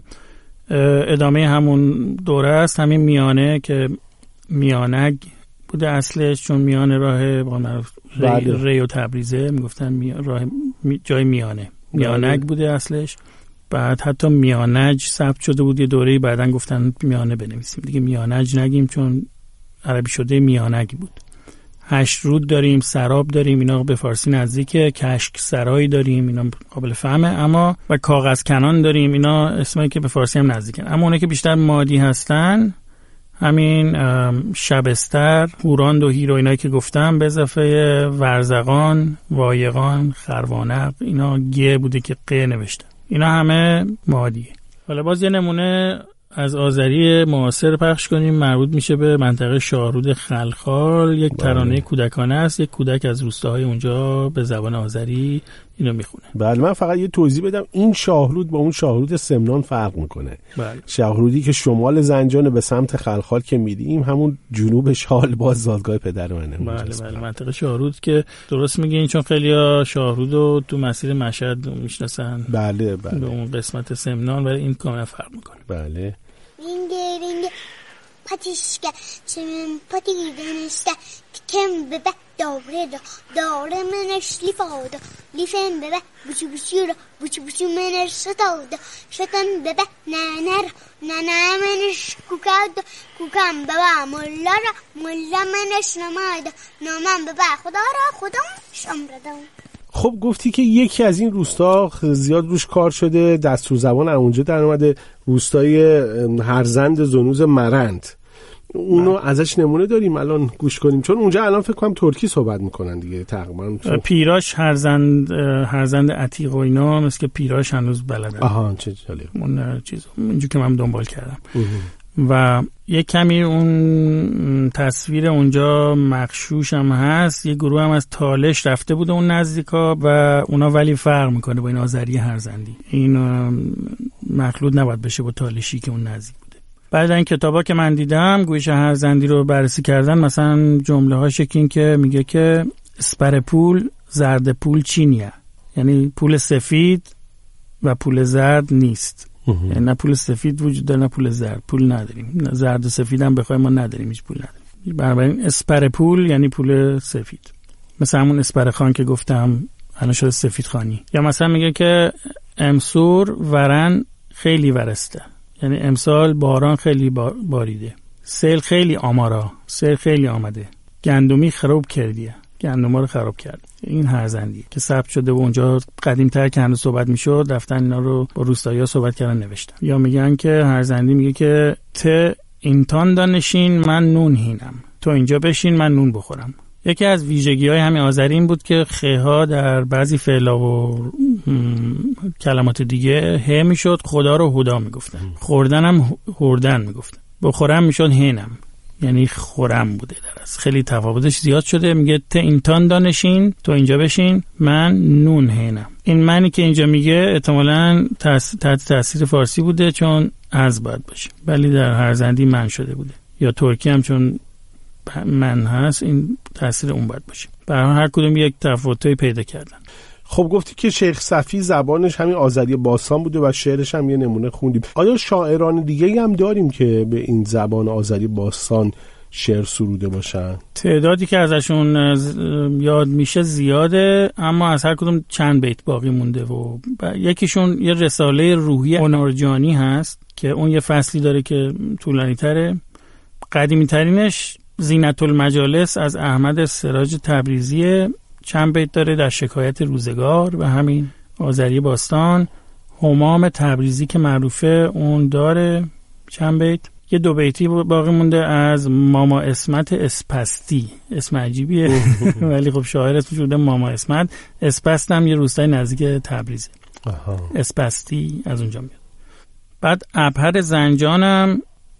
ادامه همون دوره است، همین میانه که میانگ بوده اصلش، چون میانه راه با معروف ری, ری و تبریزه میگفتن می راه می جای میانه میانگ بوده اصلش. بعد حتی میانج ثبت شده بود یه دوره‌ای، بعدن گفتن میانه بنویسیم دیگه، میانج نگیم چون عربی شده میانگ بود. هشت رود داریم، سراب داریم، اینا به فارسی نزدیکه. کشک سرایی داریم، اینا قابل فهمه. اما و کاغذ کنان داریم، اینا اسمایی که به فارسی هم نزدیکن. اما اونایی که بیشتر مادی هستن همین شبستر، هوراند و هیرو اینایی که گفتم، به اضافه ورزقان، وایقان، خروانق، اینا گه بوده که ق نوشته. اینا همه مادیه. حالا باز یه نمونه از آذری معاصر پخش کنیم، مربوط میشه به منطقه شاهرود خلخال. یک ترانه کودکانه است، یک کودک از روستاهای اونجا به زبان آذری اینو میخونه. بله، من فقط یه توضیح بدم، این شاهرود با اون شاهرود سمنان فرق میکنه. بله. شاهرودی که شمال زنجان به سمت خلخال که میریم، همون جنوب شال باز زادگاه پدر منه. بله بله، منطقه شاهرود که درست میگین، چون خیلیا شاهرودو تو مسیر مشهد میشناسن. بله بله. به اون قسمت سمنان، ولی این کاملا فرق میکنه. بله. رینگه رینگه پاتیشکه چمن پاتی دنشته کم ببه داره دا داره منش لیفاده لیفن ببه بچو بچو را بچو بچو منش ستاده شتن ببه ننر ننر منش کوکاد کوکم ببه ملا را ملا منش نماده نامن ببه خدا را خدا شمردم. خب گفتی که یکی از این روستا زیاد روش کار شده، دستور زبان اونجا در اومده، روستای هرزند زنوز مرند. اونو ازش نمونه داریم الان گوش کنیم، چون اونجا الان فکر کنم ترکی صحبت میکنن دیگه تقریبا. پیراش هرزند هرزند عتیق و اینا مثل که پیراش هنوز بلدن. آها چه جالب. اون چیزا اینجوری که من دنبال کردم. و یک کمی اون تصویر اونجا مغشوش هم هست. یه گروه هم از تالش رفته بوده اون نزدیکا و اونا ولی فرق میکنه با این آذری هرزندی. این مخلوط نباید بشه با تالشی که اون نزدیک بوده. بعد این کتابا که من دیدم گویش هرزندی رو بررسی کردن، مثلا جمله هاش این که میگه که اسپر پول زرد پول چینیه، یعنی پول سفید و پول زرد نیست. یعنی نه پول سفید وجود داره نه پول زرد، پول نداریم. نه زرد و سفید هم بخوایم ما نداریم، هیچ پول نداریم. بنابراین اسپر پول یعنی پول سفید، مثل همون اسپر خان که گفتم الان شده سفید خانی. یا مثلا میگه که امسور ورن خیلی ورسته، یعنی امسال باران خیلی باریده. سیل خیلی آمارا، سیل خیلی آمده. گندمی خراب کردیه، گندما رو خراب کرد. این هرزندی که ثبت شده و اونجا قدیم‌تر که هنوز صحبت می‌شد رفتن اینا رو با روستایی‌ها صحبت کردن نوشتن. یا میگن که هرزندی میگه که ت اینتان دانشین من نون هینم، تو اینجا بشین من نون بخورم. یکی از ویژگی‌های همین آذری این بود که خها در بعضی فعلا و کلمات دیگه ه میشد، خدا رو هدا میگفتن. خوردن هم خوردن میگفتن. بخورم میشد هینم، یعنی خورم بوده. در از خیلی تفاوتش زیاد شده. میگه ته اینتان دانشین، تو اینجا بشین من نون هینم. این معنی که اینجا میگه احتمالاً تحت تاثیر فارسی بوده چون از باید باشه، ولی در هرزندی من شده بوده. یا ترکی هم چون من هست این تاثیر اون باید باشه. برای هر کدوم یک تفاوتی پیدا کردن. خب گفتی که شیخ صفی زبانش همین آذری باستان بوده و شعرش هم یه نمونه خوندیم. آیا شاعران دیگه هم داریم که به این زبان آذری باستان شعر سروده باشن؟ تعدادی که ازشون یاد میشه زیاده، اما از هر کدوم چند بیت باقی مونده و یکیشون یه رساله روحی اونارجانی هست که اون یه فصلی داره که طولانی تره. قدیمی ترینش زینت المجالس از احمد سراج تبریزی، چند بیت داره در شکایت روزگار و همین آذری باستان. همام تبریزی که معروفه اون داره چند بیت. یه دو بیتی باقی مونده از ماما اسمت اسپستی، اسم عجیبیه ولی خب شاعر اسمش بوده ماما اسمت. اسپست هم یه روستای نزدیک تبریزه. اسپستی از اونجا میاد. بعد ابهر زنجانم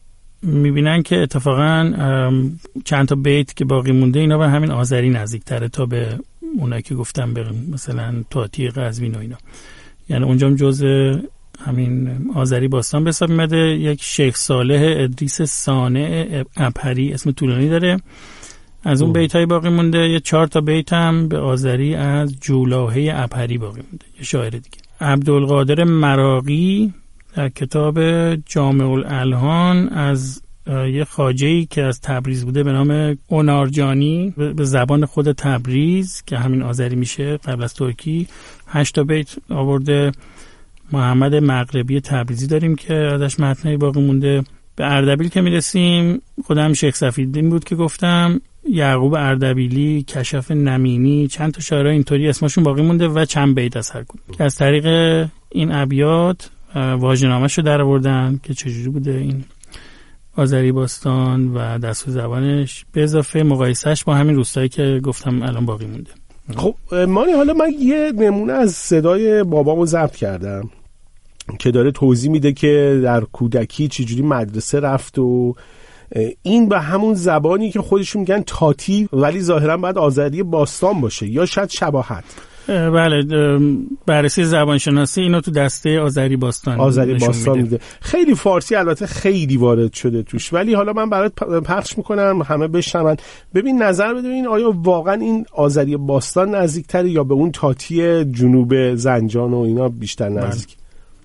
میبینن که اتفاقا چند تا بیت که باقی مونده اینا به همین آذری نزدیک تره تا به اونایی که گفتم به مثلا تاتی قزوین و اینا، یعنی اونجا هم جزء همین آذری باستان به حساب میاد. یک شیخ صالح ادریس صانع ابهری، اسم طولانی داره، از اون بیت های باقی مونده. یه چهار تا بیت هم به آذری از جولاهه ابهری باقی مونده، یه شاعر دیگه. عبدالقادر مراغی در کتاب جامع الالحان از یه خواجه‌ای که از تبریز بوده به نام اونارجانی به زبان خود تبریز که همین آذری میشه قبل از ترکی، هشت تا بیت آورده. محمد مغربی تبریزی داریم که ازش متنی باقی مونده. به اردبیل که میرسیم خودم شیخ صفی‌الدین بود که گفتم، یعقوب اردبیلی، کشف نمینی، چند تا شاعر اینطوری اسمشون باقی مونده و چند بیت از هر کدوم که از طریق این ابیات واژه‌نامه‌شو در آوردن که چجوری بوده این آذری باستان و دستور زبانش، به اضافه مقایسهش با همین روستایی که گفتم الان باقی مونده. خب مانی، حالا من یه نمونه از صدای بابامو ضبط کردم که داره توضیح میده که در کودکی چجوری مدرسه رفت و این به همون زبانی که خودشون میگن تاتی ولی ظاهرا باید آذری باستان باشه یا شاید شباهت. بله، بررسی زبانشناسی اینو تو دسته آذری باستان آذری باستان میده. خیلی فارسی البته خیلی وارد شده توش، ولی حالا من برات پخش میکنم همه بشنون، ببین نظر بده این آیا واقعا این آذری باستان نزدیکتره یا به اون تاتی جنوب زنجان و اینا بیشتر نزدیک؟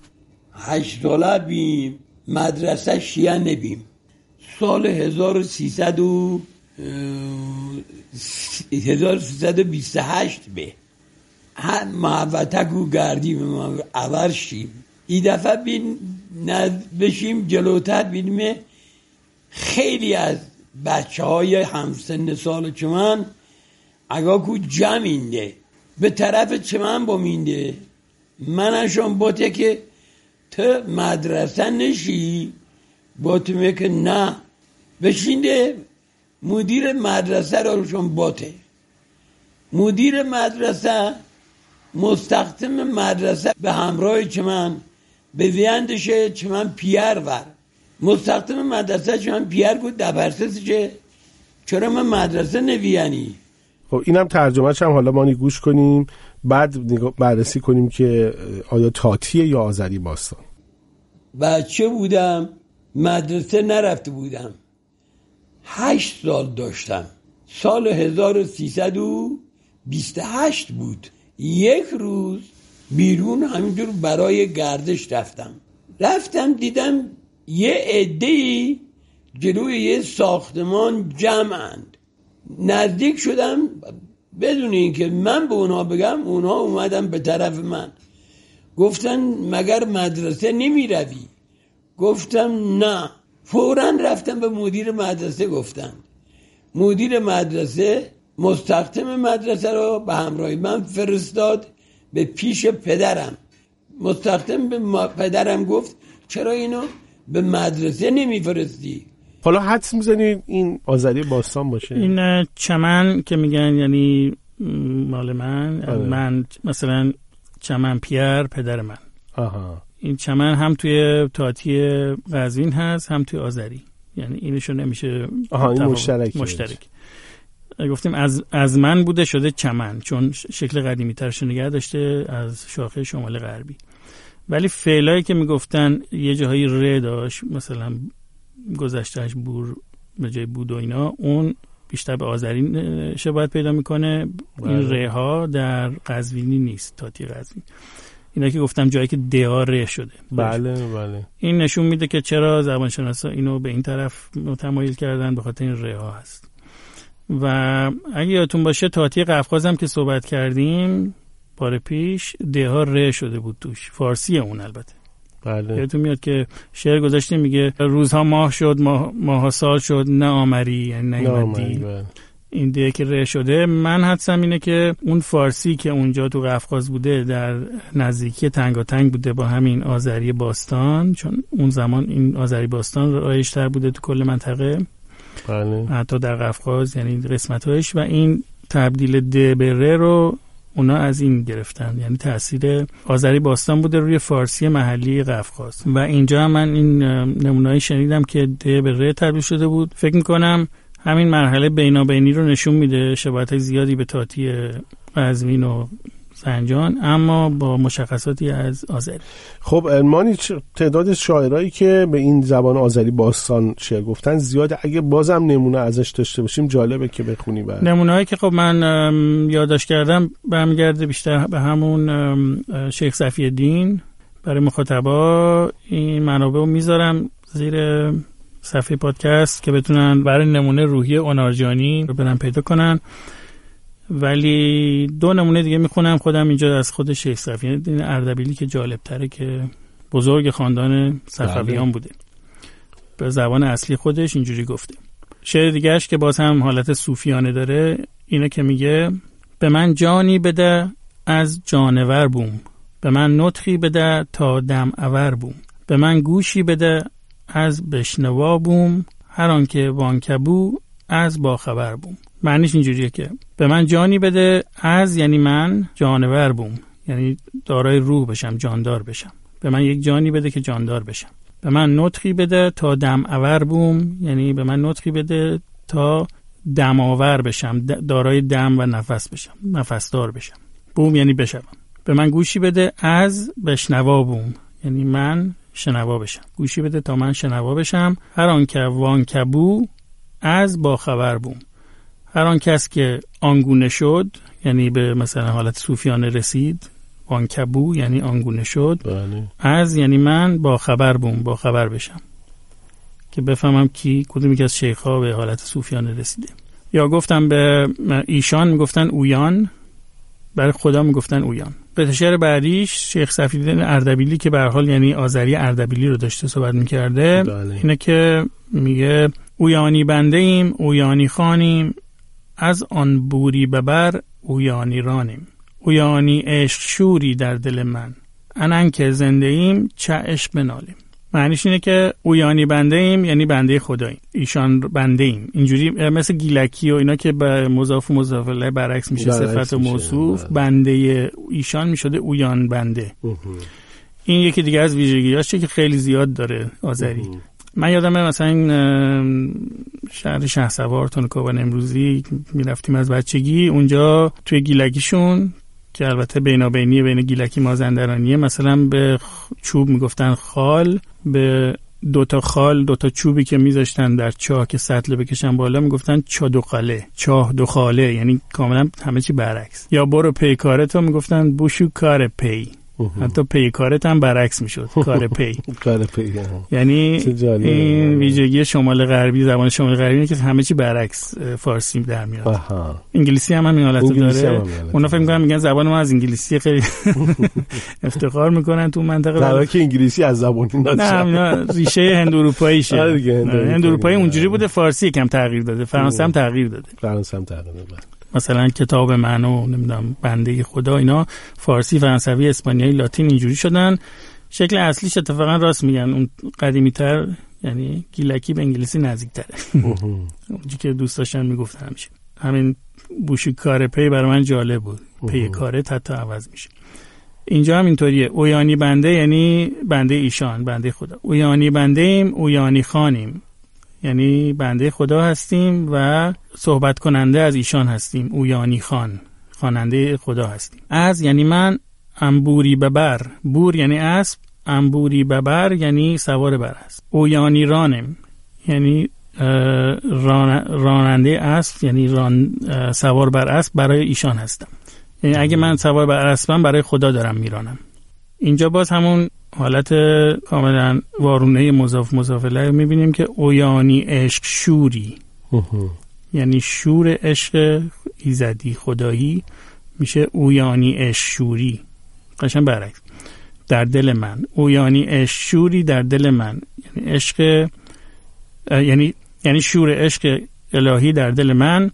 هشت ساله بیم مدرسه شیعه نبیم. سال هزار و سیصد و بیست و هشت به هر محوطه و گردی عور شیم. این دفعه بین نزد بشیم جلوتر بینیم خیلی از بچه های همسن سال چمن اگه کو جمعینده به طرف چمن بامینده. منشان باته که تو مدرسه نشی، باته میگه نه بشینده. مدیر مدرسه رو روشون باته. مدیر مدرسه مستخدم مدرسه به همراه چمن به ویندشه چمن پیر ور. مستخدم مدرسه چمن پیر بود دبرسه چه چرا من مدرسه نویانی. خب اینم ترجمه‌ش هم حالا ما گوش کنیم بعد بررسی کنیم که آیا تاتیه یا آذری باستان. بچه بودم مدرسه نرفته بودم، هشت سال داشتم. سال هزار و سیصد و بیست و هشت بود. یک روز بیرون همینجور برای گردش رفتم رفتم دیدم یه عده‌ای جلوی یه ساختمان جمعند. نزدیک شدم بدون این که من به اونا بگم اونا اومدن به طرف من، گفتن مگر مدرسه نمی روی؟ گفتم نه. فوراً رفتم به مدیر مدرسه گفتن. مدیر مدرسه مستخدم مدرسه رو به همراه من فرستاد به پیش پدرم. مستخدم به پدرم گفت چرا اینو به مدرسه نمیفرستی؟ حالا حدس میزنی این آذری باستان باشه؟ این چمن که میگن یعنی مال من آه. من مثلا چمن پیر پدر من. آها. این چمن هم توی تاتی قزوین هست هم توی آذری، یعنی اینشو نمیشه آها این مشترک مشترک گفتیم از از من بوده شده چمن چون شکل قدیمی ترش نگه داشته از شاخه شمال غربی. ولی فعلایی که میگفتن یه جاهایی ر داشت، مثلا گذشتهش بور به جای بود و اینا، اون بیشتر به آذری شباهت پیدا میکنه. این ره ها در قزوینی نیست، تاتی قزوینی. اینا که گفتم جایی که دیا ره شده. بله بله. این نشون میده که چرا زبانشناسا اینو به این طرف متمایل کردن، به خاطر این ره ها هست. و اگه یادتون باشه تاتی قفقاز هم که صحبت کردیم بار پیش، دیا ره شده بود توش، فارسی اون البته. بله. یادتون میاد که شعر گذاشته میگه روزها ماه شد، ماه ماها سال شد، نه آمری یعنی نیومدی. این دیگه که ره شده. من حدسم اینه که اون فارسی که اونجا تو قفقاز بوده در نزدیکی تنگاتنگ بوده با همین آذری باستان، چون اون زمان این آذری باستان رایج‌تر بوده تو کل منطقه. بله. حتی در قفقاز یعنی قسمت‌هاش، و این تبدیل د به ر رو اونا از این گرفتن، یعنی تاثیر آذری باستان بوده روی فارسی محلی قفقاز. و اینجا من این نمونه‌ای شنیدم که د به ر تبدیل شده بود. فکر می‌کنم همین مرحله بینابینی رو نشون میده، شباهت زیادی به تاتی قزوین و زنجان، اما با مشخصاتی از آذری. خب مانی، تعداد شاعرایی که به این زبان آذری باستان شعر گفتن زیاده، اگه بازم نمونه ازش داشته باشیم جالبه که بخونی. بعد نمونه‌هایی که خب من یادداشت کردم برمیگرده بیشتر به همون شیخ صفی الدین. برای مخاطبا این منابع رو میذارم زیر صفحه پادکست که بتونن برای نمونه روحی اونارجانی رو برن پیدا کنن. ولی دو نمونه دیگه میخونم خودم اینجا از خود شیخ صفی الدین اردبیلی که جالب تره، که بزرگ خاندان صفویان بوده. به زبان اصلی خودش اینجوری گفته. شعر دیگهش که باز هم حالت صوفیانه داره اینه که میگه به من جانی بده از جانور بوم، به من نطخی بده تا دم اور بوم، به من گوشی بده از بشنوا بوم، هر آن که وانکبو از باخبر بوم. معنیش اینجوریه که به من جانی بده از یعنی من جانور بوم، یعنی دارای روح بشم، جاندار بشم. به من یک جانی بده که جاندار بشم. به من نطخی بده تا دم اور بوم، یعنی به من نطخی بده تا دم آور بشم، دارای دم و نفس بشم، نفسدار بشم. بوم یعنی بشم. به من گوشی بده از بشنوا بوم، یعنی من شنوا بشم. گوشی بده تا من شنوا بشم. هر آن که وانکبو از باخبر بوم، هر آن کس که آنگونه شد، یعنی به مثلا حالت صوفیانه رسید. وانکبو یعنی آنگونه شد. بله. از یعنی من باخبر بوم، باخبر بشم که بفهمم کی کدومی که از شیخ‌ها به حالت صوفیانه رسیده. یا گفتم به ایشان میگفتن اویان، برای خدا میگفتن اویان. به شعر بعدیش شیخ صفی الدین اردبیلی که به هر حال یعنی آذری اردبیلی رو داشته صحبت میکرده. بله. اینه که میگه اویانی بنده ایم، اویانی خانیم، از آن بوری ببر اویانی رانیم. اویانی عشق شوری در دل من، انن که زنده ایم چه عشق بنالیم. معنیش اینه که اویانی بنده ایم یعنی بنده خداییم، ایشان بنده ایم. اینجوری مثل گیلکی و اینا که به مضاف و مضاف الیه برعکس میشه، صفت و موصوف. بنده ایشان میشده اویان بنده. این یکی دیگه از ویژگیاشه که خیلی زیاد داره آذری. من یادمه مثلا این شهر شهسوار تونکوبان امروزی میرفتیم از بچگی، اونجا توی گیلکیشون که البته بینابینی بین گیلکی مازندرانیه، مثلا به چوب میگفتن خال، به دوتا خال دوتا چوبی که میذاشتن در چاه که سطل بکشن بالا میگفتن چا دو خاله، چاه دو خاله، یعنی کاملا همه چی برعکس. یا برو پی کارتو میگفتن بوشو کار پی، حتی پی کارت هم برعکس میشد، کار پی. کار پی یعنی این ویژگی شمال غربی، زبان شمال غربی اینه که همه چی برعکس فارسی در میاد. آها. انگلیسی هم همین حالت داره. اونا فکر می‌کنن میگن زبان ما از انگلیسی خیلی افتخار میکنن تو منطقه، در حالی که انگلیسی از زبان اینا نه، اینا ریشه هند اروپاییشه. هند اروپایی اونجوری بوده، فارسی کم تغییر داده، فرانسه هم تغییر داده. فرانسه هم تغییر داده. مثلا کتاب من و نمیدونم بنده خدا، اینا فارسی، فرانسوی، اسپانیایی، لاتین اینجوری شدن. شکل اصلیش اتفاقا راست میگن، اون قدیمی تر، یعنی گیلکی به انگلیسی نزدیک تره. اونجوری که دوست داشتن میگفتن همیشه. همین بوشی کار پی برای من جالب بود، پی کاره حتی عوض میشه. اینجا هم اینطوریه. اویانی بنده یعنی بنده ایشان، بنده خدا. اویانی بنده ایم، اویانی خانیم، یعنی بنده خدا هستیم و صحبت کننده از ایشان هستیم. اویانی خان، خواننده خدا هستیم. از یعنی من، انبوری ببر، بور یعنی اسب، انبوری ببر یعنی سوار بر اسب. اویانی رانم، یعنی ران راننده اسب، یعنی ران سوار بر اسب برای ایشان هستم. یعنی اگه من سوار بر اسبم برای خدا دارم میرانم. اینجا باز همون حالت کاملا وارونه مضاف مضاف الیه میبینیم که اویانی عشق شوری، یعنی شور عشق ایزدی خدایی میشه اویانی عشق شوری. قشنگ برعکس، در دل من اویانی عشق شوری در دل من، یعنی عشق یعنی یعنی شور عشق الهی در دل من.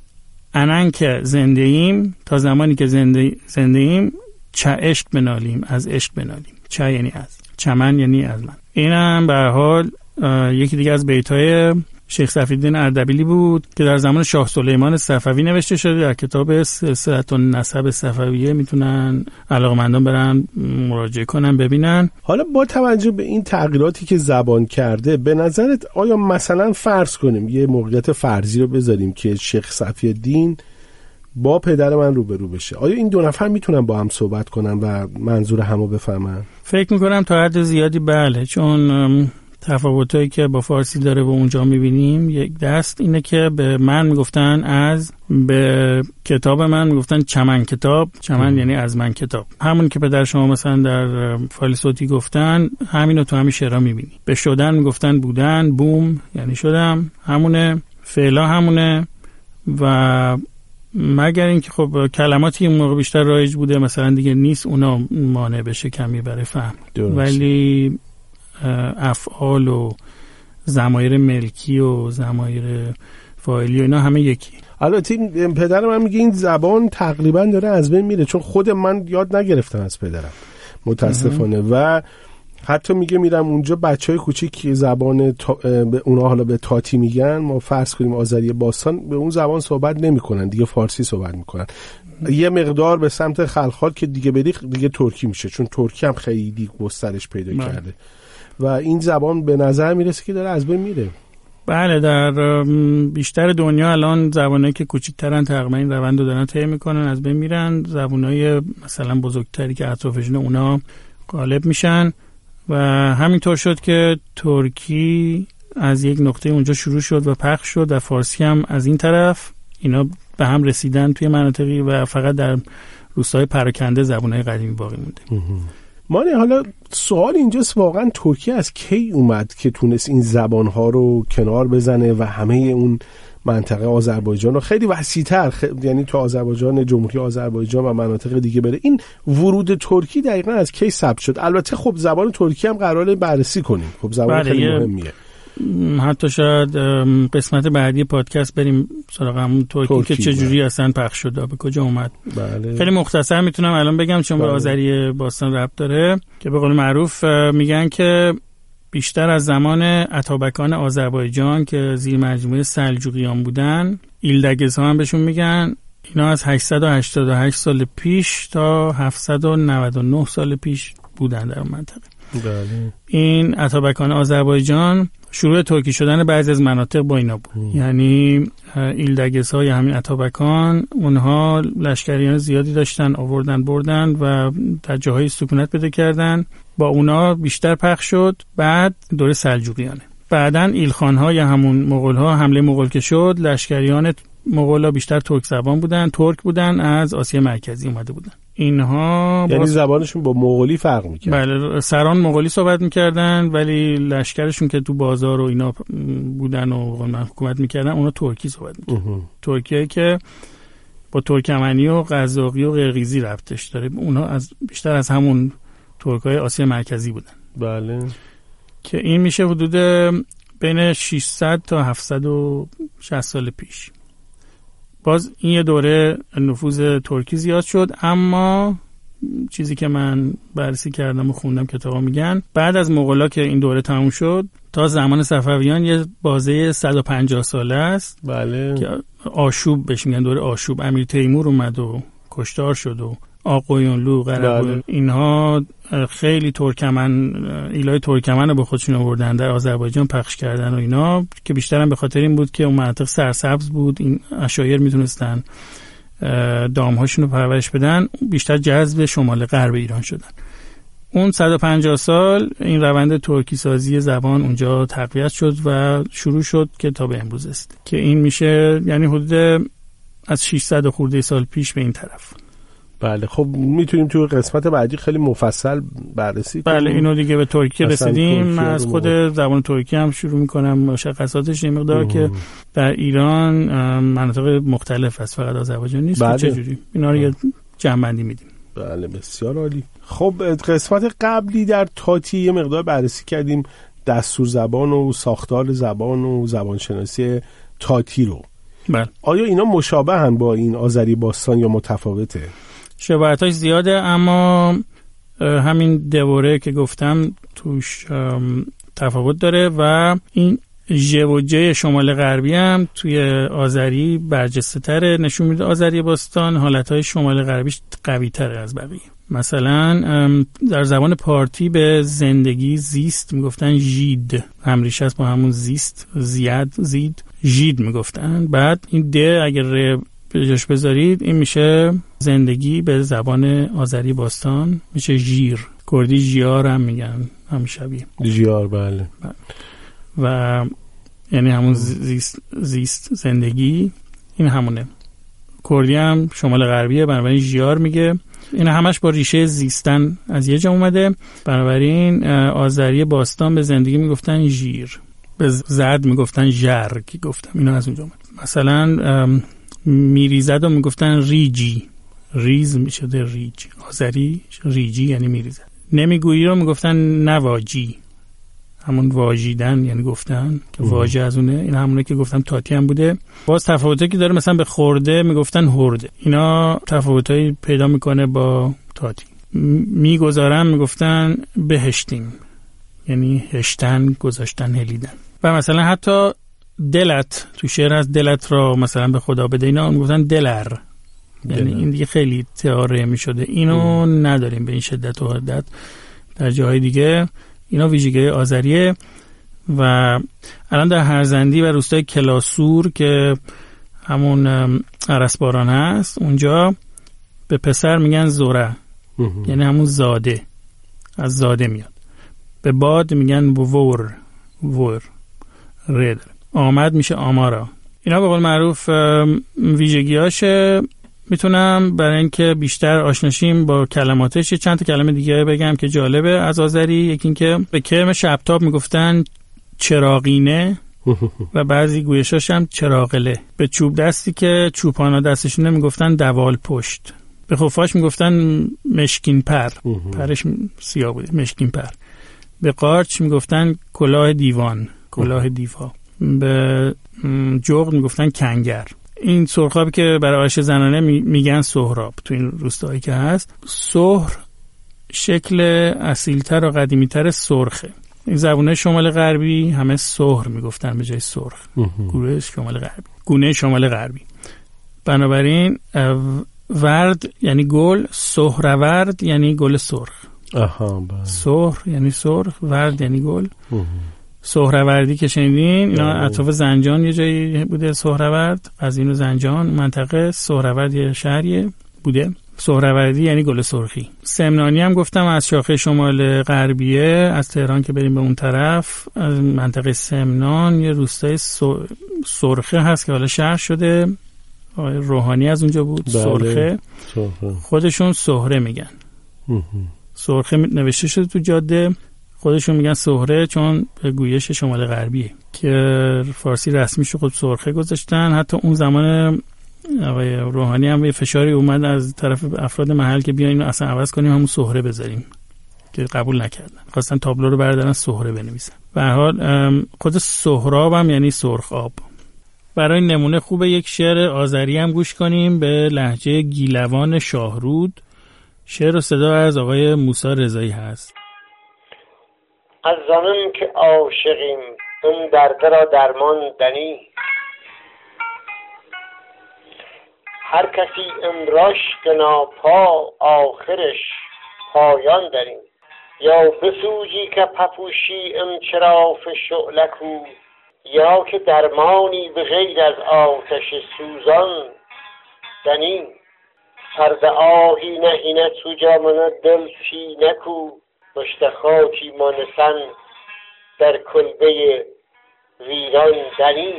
انن که زنده ایم، تا زمانی که زنده زنده ایم چه عشق بنالیم، از عشق بنالیم. چه یعنی از، چمن یعنی از من. اینم به هر حال یکی دیگه از بیت‌های شیخ صفی‌الدین اردبیلی بود که در زمان شاه سلیمان صفوی نوشته شده در کتاب سلسله النسب صفویه. میتونن علاقه‌مندان برن مراجعه کنن ببینن. حالا با توجه به این تغییراتی که زبان کرده، به نظرت آیا مثلا فرض کنیم یه موقعیت فرضی رو بذاریم که شیخ صفی‌الدین با پدر من روبرو بشه، آیا این دو نفر میتونن با هم صحبت کنن و منظور همو بفهمن؟ فکر میکنم تا حد زیادی بله، چون تفاوتایی که با فارسی داره و اونجا میبینیم، یک دست اینه که به من میگفتن از، به کتاب من میگفتن چمن کتاب. چمن ام. یعنی از من کتاب. همون که پدر شما مثلا در فایل صوتی گفتن، همینو تو همین شعرها میبینی. به شدن میگفتن بودن، بوم یعنی شدم، همونه. فعلا همونه. و مگر اینکه خب کلماتی اون موقع بیشتر رایج بوده مثلا دیگه نیست، اونا مانع بشه کمی برای فهم. درست. ولی افعال و ضمایر ملکی و ضمایر فاعلی و اینا همه یکی. البته پدر من میگه این زبان تقریبا داره از بین میره، چون خود من یاد نگرفتم از پدرم متاسفانه. و حتی میگه میرم اونجا بچهای کوچیک زبان تا... به اونا حالا به تاتی میگن، ما فرض کنیم آذری باستان، به اون زبان صحبت نمیکنن دیگه، فارسی صحبت میکنن. یه مقدار به سمت خلخال که دیگه بری دیگه ترکی میشه، چون ترکی هم خیلی گسترش پیدا من. کرده و این زبان به نظر میرسه که داره از بین میره. بله، در بیشتر دنیا الان زبانایی که کوچیک‌ترن تقریبا این روند رو دارن طی میکنن، از بین میرن. زبانای مثلا بزرگتری که اطرافشون اونا غالب میشن و همینطور شد که ترکی از یک نقطه اونجا شروع شد و پخش شد و فارسی هم از این طرف. اینا به هم رسیدن توی مناطقی و فقط در روستای پراکنده زبانای قدیمی باقی مونده. مانی، حالا سوال اینجاست، واقعا ترکیه از کی اومد که تونست این زبانها رو کنار بزنه و همه اون منطقه آذربایجان رو خیلی وسیع‌تر خ... یعنی تو آذربایجان، جمهوری آذربایجان و مناطق دیگه بره؟ این ورود ترکی دقیقاً از کی ثبت شد؟ البته خب زبان ترکی هم قراره بررسی کنیم، خب زبان خیلی مهمیه. حتی شاید قسمت بعدی پادکست بریم سراغ همون ترکی, ترکی که چجوری اصلا پخش شده، به کجا اومد. بله. خیلی مختصر میتونم الان بگم چون به آذری باستان ربط داره، که به قول معروف میگن که بیشتر از زمان اتابکان آذربایجان که زیر مجموعه سلجوقیان بودن، ایلدگز ها هم بهشون میگن، اینا از هشتصد و هشتاد و هشت سال پیش تا هفتصد و نود و نه سال پیش بودن در منطقه. بله. این اتابکان آذربایجان شروع ترکی شدن بعضی از مناطق با اینا بود. ام. یعنی ایلدگز های همین اتابکان، اونها لشکریان زیادی داشتن، آوردن بردن و در جاهای سکونت پیدا کردن، با اونا بیشتر پخش شد. بعد دوره سلجوقیانه، بعدن ایلخان ها یا همون مغول ها، حمله مغول که شد، لشکریان مغول ها بیشتر ترک زبان بودن، ترک بودن، از آسیا مرکزی اومده بودن. اینها یعنی زبانشون با مغولی فرق می‌کرد. بله، سران مغولی صحبت می‌کردن ولی لشکرشون که تو بازار و اینا بودن و حکومت می‌کردن، اونا ترکی صحبت می‌کردن. ترکیه که با ترکمنی و قزاقی و قرقیزی ربطش داره، اونا از بیشتر از همون ترکای آسیا مرکزی بودن. بله. که این میشه حدود بین ششصد تا هفتصد و شصت سال پیش. باز این یه دوره نفوذ ترکی زیاد شد، اما چیزی که من بررسی کردم و خوندم کتابا میگن، بعد از مغولا که این دوره تموم شد تا زمان صفویان یه بازه صد و پنجاه ساله است. بله. که آشوب بهش میگن، دوره آشوب. امیر تیمور اومد و کشتار شد و آقویونلو، قرقو، بله. اینها خیلی ترکمن، ایلای ترکمن رو به خودشون آوردن، در آذربایجان پخش کردن و اینا، که بیشتر هم به خاطر این بود که اون مناطق سرسبز بود، این عشایر میتونستن دامهاشون رو پرورش بدن، بیشتر جذب شمال غرب ایران شدن. اون صد و پنجاه سال این روند ترکی سازی زبان اونجا تقویت شد و شروع شد که تا به امروز است که این میشه یعنی حدود از ششصد خورده سال پیش به این طرف. بله خب میتونیم تو قسمت بعدی خیلی مفصل بررسی کنیم. بله اینو دیگه به ترکی رسیدیم. من از خود زبان ترکی هم شروع میکنم مشخصاتش این مقدار که در ایران مناطق مختلف است، فقط آذربایجان نیست. بله. که چجوری اینا رو یه جمع‌بندی میدیم. بله بسیار عالی. خب قسمت قبلی در تاتی یه مقدار بررسی کردیم دستور زبان و ساختار زبان و زبانشناسی تاتی رو. بله. آیا اینا مشابه هم با این آذری باستان یا متفاوته؟ شباهتاش زیاده، اما همین دوره که گفتم توش تفاوت داره و این ژ و ج شمال غربی هم توی آذری برجسته تره، نشون میده آذری باستان حالتهای شمال غربیش قوی تره از بقیه. مثلا در زبان پارتی به زندگی زیست میگفتن ژید، همریشه است با همون زیست، زیاد، زید، ژید میگفتن. بعد این د اگر ر به جاش بذارید این میشه زندگی به زبان آذری باستان میشه ژیر. کردی ژیار هم میگن، هم شبیه ژیار. بله. و یعنی همون زیست, زیست زندگی این همونه. کردی هم شمال غربیه، بنابراین ژیار میگه. این همش با ریشه زیستن از یه جا اومده، بنابراین آذری باستان به زندگی میگفتن ژیر، به زرد میگفتن ژر که گفتم اینا از اونجا اومده. مثلا میریزد رو میگفتن ریجی، ریز میشده ریج. آذری ریجی یعنی میریزد. نمیگویی رو میگفتن نواجی، همون واژیدن یعنی گفتن که واژه از اونه. این همونه که گفتم تاتی هم بوده. باز تفاوتی که داره، مثلا به خورده میگفتن هرده. اینا تفاوتایی پیدا میکنه با تاتی. میگذارن میگفتن بهشتیم، یعنی هشتن، گذاشتن، هلیدن. و مثلا حتی دلت تو شعر از دلت را مثلا به خدا بده، اینا میگفتن دلر، یعنی این دیگه خیلی تئوری میشده. اینو ام. نداریم به این شدت و حدت در جاهای دیگه. اینا ویژگی آذریه. و الان در هرزندی و روستای کلاسور که همون ارسباران هست، اونجا به پسر میگن زوره، یعنی همون زاده، از زاده میاد. به باد میگن وور، وور رد. آمد میشه آمارا. اینا به قول معروف ویژگیاشه. میتونم برای اینکه بیشتر آشناشیم با کلماتش یه چند تا کلمه دیگه بگم که جالبه از آذری. یکی این که به کرم شبتاب میگفتن چراغینه و بعضی گویشاش هم چراغله. به چوب دستی که چوپانا دستشونه میگفتن دوال پشت. به خفاش میگفتن مشکین پر، پرش سیاه بوده، مشکین پر. به قارچ میگفتن کلاه دیوان، کلاه دیوا. به جغد میگفتن کنگر. این سرخابی که برای آش زنانه میگن سهراب تو این روستایی که هست. سهر شکل اصیلتر و قدیمیتر سرخه. این زبونه شمال غربی همه سهر میگفتن به جای سرخ. گروه شمال غربی، گونه شمال غربی. بنابراین ورد یعنی گل، سهرورد یعنی گل سرخ. آها بله. سهر یعنی سرخ، ورد یعنی گل. سهروردی که شنیدین اینا اطراف زنجان یه جایی بوده. سهرورد قزوین و زنجان منطقه. سهرورد یه شهریه بوده. سهروردی یعنی گل سرخی. سمنانی هم گفتم از شاخه شمال غربیه، از تهران که بریم به اون طرف، از منطقه سمنان یه روستای سرخه هست که حالا شهر شده. روحانی از اونجا بود. بله. سرخه. خودشون سهره میگن. سرخه نوشته شده تو جاده، خودشون میگن سهره چون به گویش شمال غربیه که فارسی رسمیشو خود سرخه گذاشتن. حتی اون زمان آقای روحانی هم یه فشاری اومد از طرف افراد محل که بیاین اصلا عوض کنیم همون سهره بذاریم، که قبول نکردن. خواستن تابلو رو بردارن سهره بنویسن. به هر حال خود سهراب هم یعنی سرخ آب. برای نمونه خوب یک شعر آذری هم گوش کنیم به لهجه گیلوان شاهرود. شعر و صدا از آقای موسی رضایی هست. از زمان که عاشقیم اون درد را درمان دنی، هر کسی امراش گنا پا آخرش پایان دنی. یا بسوجی که پپوشی ام چراف شعلکو، یا که درمانی به غیر از آتش سوزان دنی. سرد آهی نهینه سوجا من دل سی نکو، مشت خاکی مانسن در کلبه ویران دنی.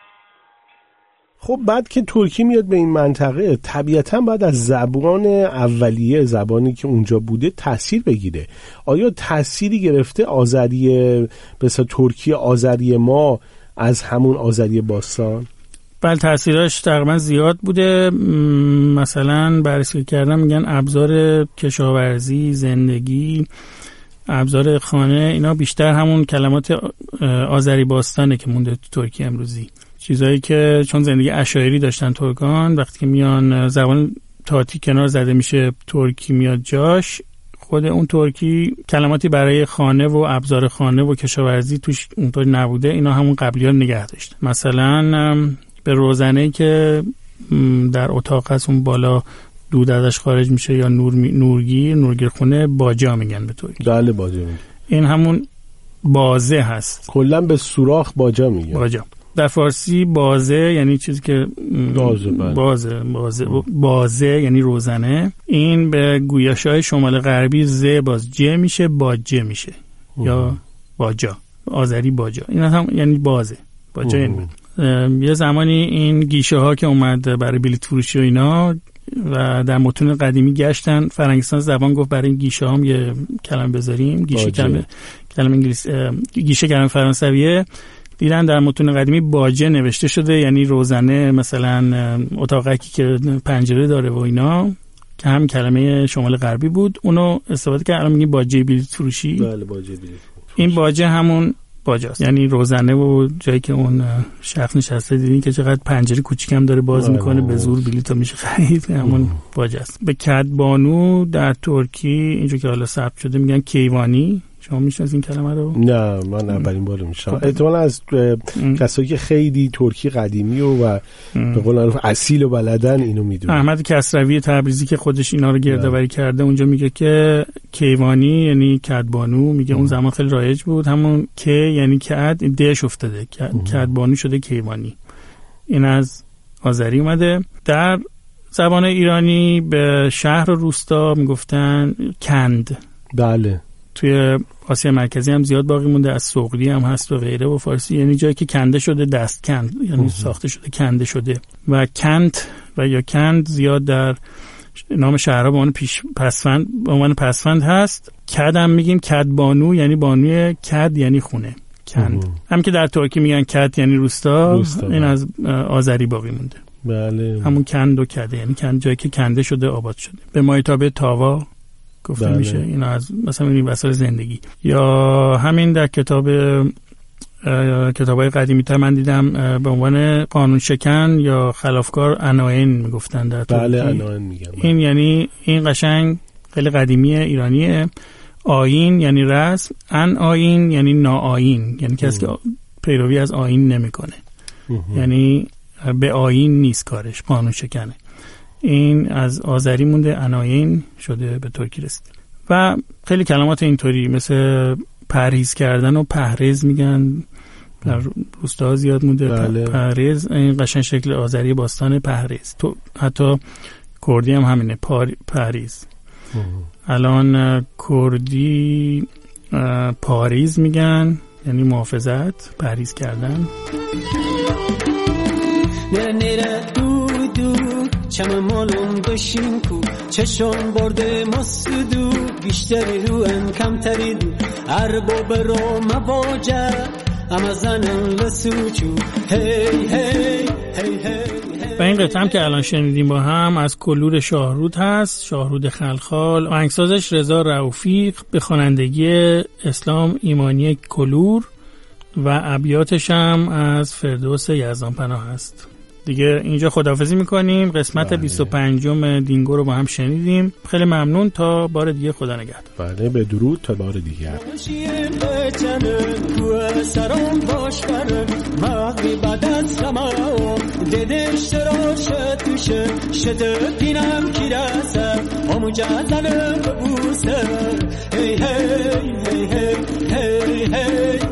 خب بعد که ترکی میاد به این منطقه طبیعتاً بعد از زبان اولیه، زبانی که اونجا بوده تأثیر بگیره. آیا تأثیری گرفته آذری مثلا ترکی آذری ما از همون آذری باستان؟ بله تأثیراش تقریبا زیاد بوده. مثلا بررسی کردم میگن ابزار کشاورزی، زندگی، ابزار خانه، اینا بیشتر همون کلمات آذری باستانه که مونده تو ترکی امروزی. چیزایی که چون زندگی عشایری داشتن ترکان، وقتی که میان زبان تاتی کنار زده میشه ترکی میاد جاش، خود اون ترکی کلماتی برای خانه و ابزار خانه و کشاورزی توش اونطور نبوده، اینا همون قبلی‌ها نگه داشتن. مثلا به روزنه‌ای که در اتاق هست اون بالا دود ازش خارج میشه یا نور می... نورگیر نورگیر خونه باجا میگن به ترکی. بله باجا میگن. این همون بازه هست. کلا به سوراخ باجا میگن. باجا. در فارسی بازه یعنی چیزی که بازه بازه بازه, بازه یعنی روزنه. این به گویش‌های شمال غربی ز باز ج میشه باجه میشه یا باجا، آذری باجا. این هم یعنی بازه باجا. یعنی یه زمانی این گیشه ها که اومد برای بلیط فروشی و اینا و در متون قدیمی گشتن، فرنگستان زبان گفت برای این گیشه هم یه کلمه بذاریم. گیشه کلمه کلمه انگلیسی، گیشه کلمه فرانسویه. دیدن در متون قدیمی باجه نوشته شده، یعنی روزنه، مثلا اتاقکی که پنجره داره و اینا، که هم کلمه شمال غربی بود. اونو استفاده کرد. الان میگیم باجه بلیط فروشی. بله باجه بلیط. این باجه همون باجاست، یعنی روزنه و جایی که اون شخص نشسته دیدین که چقدر پنجره کوچیکم داره باز میکنه، به زور بلیطو میشه خرید، همون باجاست. به کدبانو در ترکی اینجا که حالا ثبت شده میگن کیوانی. شما میشناسین کلمه رو؟ نه من اولین بار میشناسم. احتمالاً از کسایی که خیلی ترکی قدیمی و, و به قول معروف اصیل و بلدن اینو میدونن. احمد کسروی تبریزی که خودش اینا رو گردآوری کرده اونجا میگه که کیوانی یعنی کدبانو، میگه اون زمان خیلی رایج بود. همون که یعنی کد دش افتاده، کدبانو شده کیوانی. این از آذری اومده. در زبان ایرانی به شهر و روستا میگفتن کند. بله. توی آسیا مرکزی هم زیاد باقی مونده، از سغدی هم هست و غیره و فارسی، یعنی جایی که کنده شده، دست کند، یعنی اوه. ساخته شده کنده شده. و کند و یا کند زیاد در نام شهرها به عنوان پیش پسفند به عنوان پسفند هست. کد هم میگیم کدبانو، یعنی بانوی کد یعنی خونه کند. هم که در ترکی میگن کد یعنی روستا, روستا این از آذری باقی مونده. بله. همون کند و کده یعنی کند، جایی که کنده شده آباد شده. به مایتابه تاوا گفته بله. میشه. این از مثلا این وسایل زندگی. یا همین در کتاب کتابای قدیمی تر من دیدم به عنوان قانون شکن یا خلافکار اناین میگفتن در ترکی. بله اناین میگن. این یعنی این قشنگ خیلی قدیمی ایرانیه. آیین یعنی رسم، ان آیین یعنی ناآیین، یعنی کسی که پیروی از آیین نمیکنه، یعنی به آیین نیست کارش، قانون شکنه. این از آذری مونده، اناین شده به ترکی رسید. و خیلی کلمات اینطوری مثل پرهیز کردن و پهرز میگن، در روستاها زیاد مونده. بله. پهرز این قشنگ شکل آذری باستان پهرز. تو حتی کردی هم همینه، پهریز. الان کردی پاریز میگن، یعنی محافظت، پرهیز کردن. نره نره دو دو چم مالون بشین کو چشم برده مسدو بیشتری رو ان کمتری دو عربو برو مواجه اما زنن لسوچو هی هی هی هی. و این قطعه هم که الان شنیدیم با هم از کلور شاهرود هست، شاهرود خلخال. آهنگسازش رضا رؤوفی، به خوانندگی اسلام ایمانی کلور و ابیاتش هم از فردوس یزدانپناه هست. دیگه اینجا خداحافظی میکنیم. قسمت بله. بیست و پنجم دینگو رو با هم شنیدیم. خیلی ممنون. تا بار دیگه خدا نگهدار. بله به درود تا بار دیگر. hey hey hey hey hey hey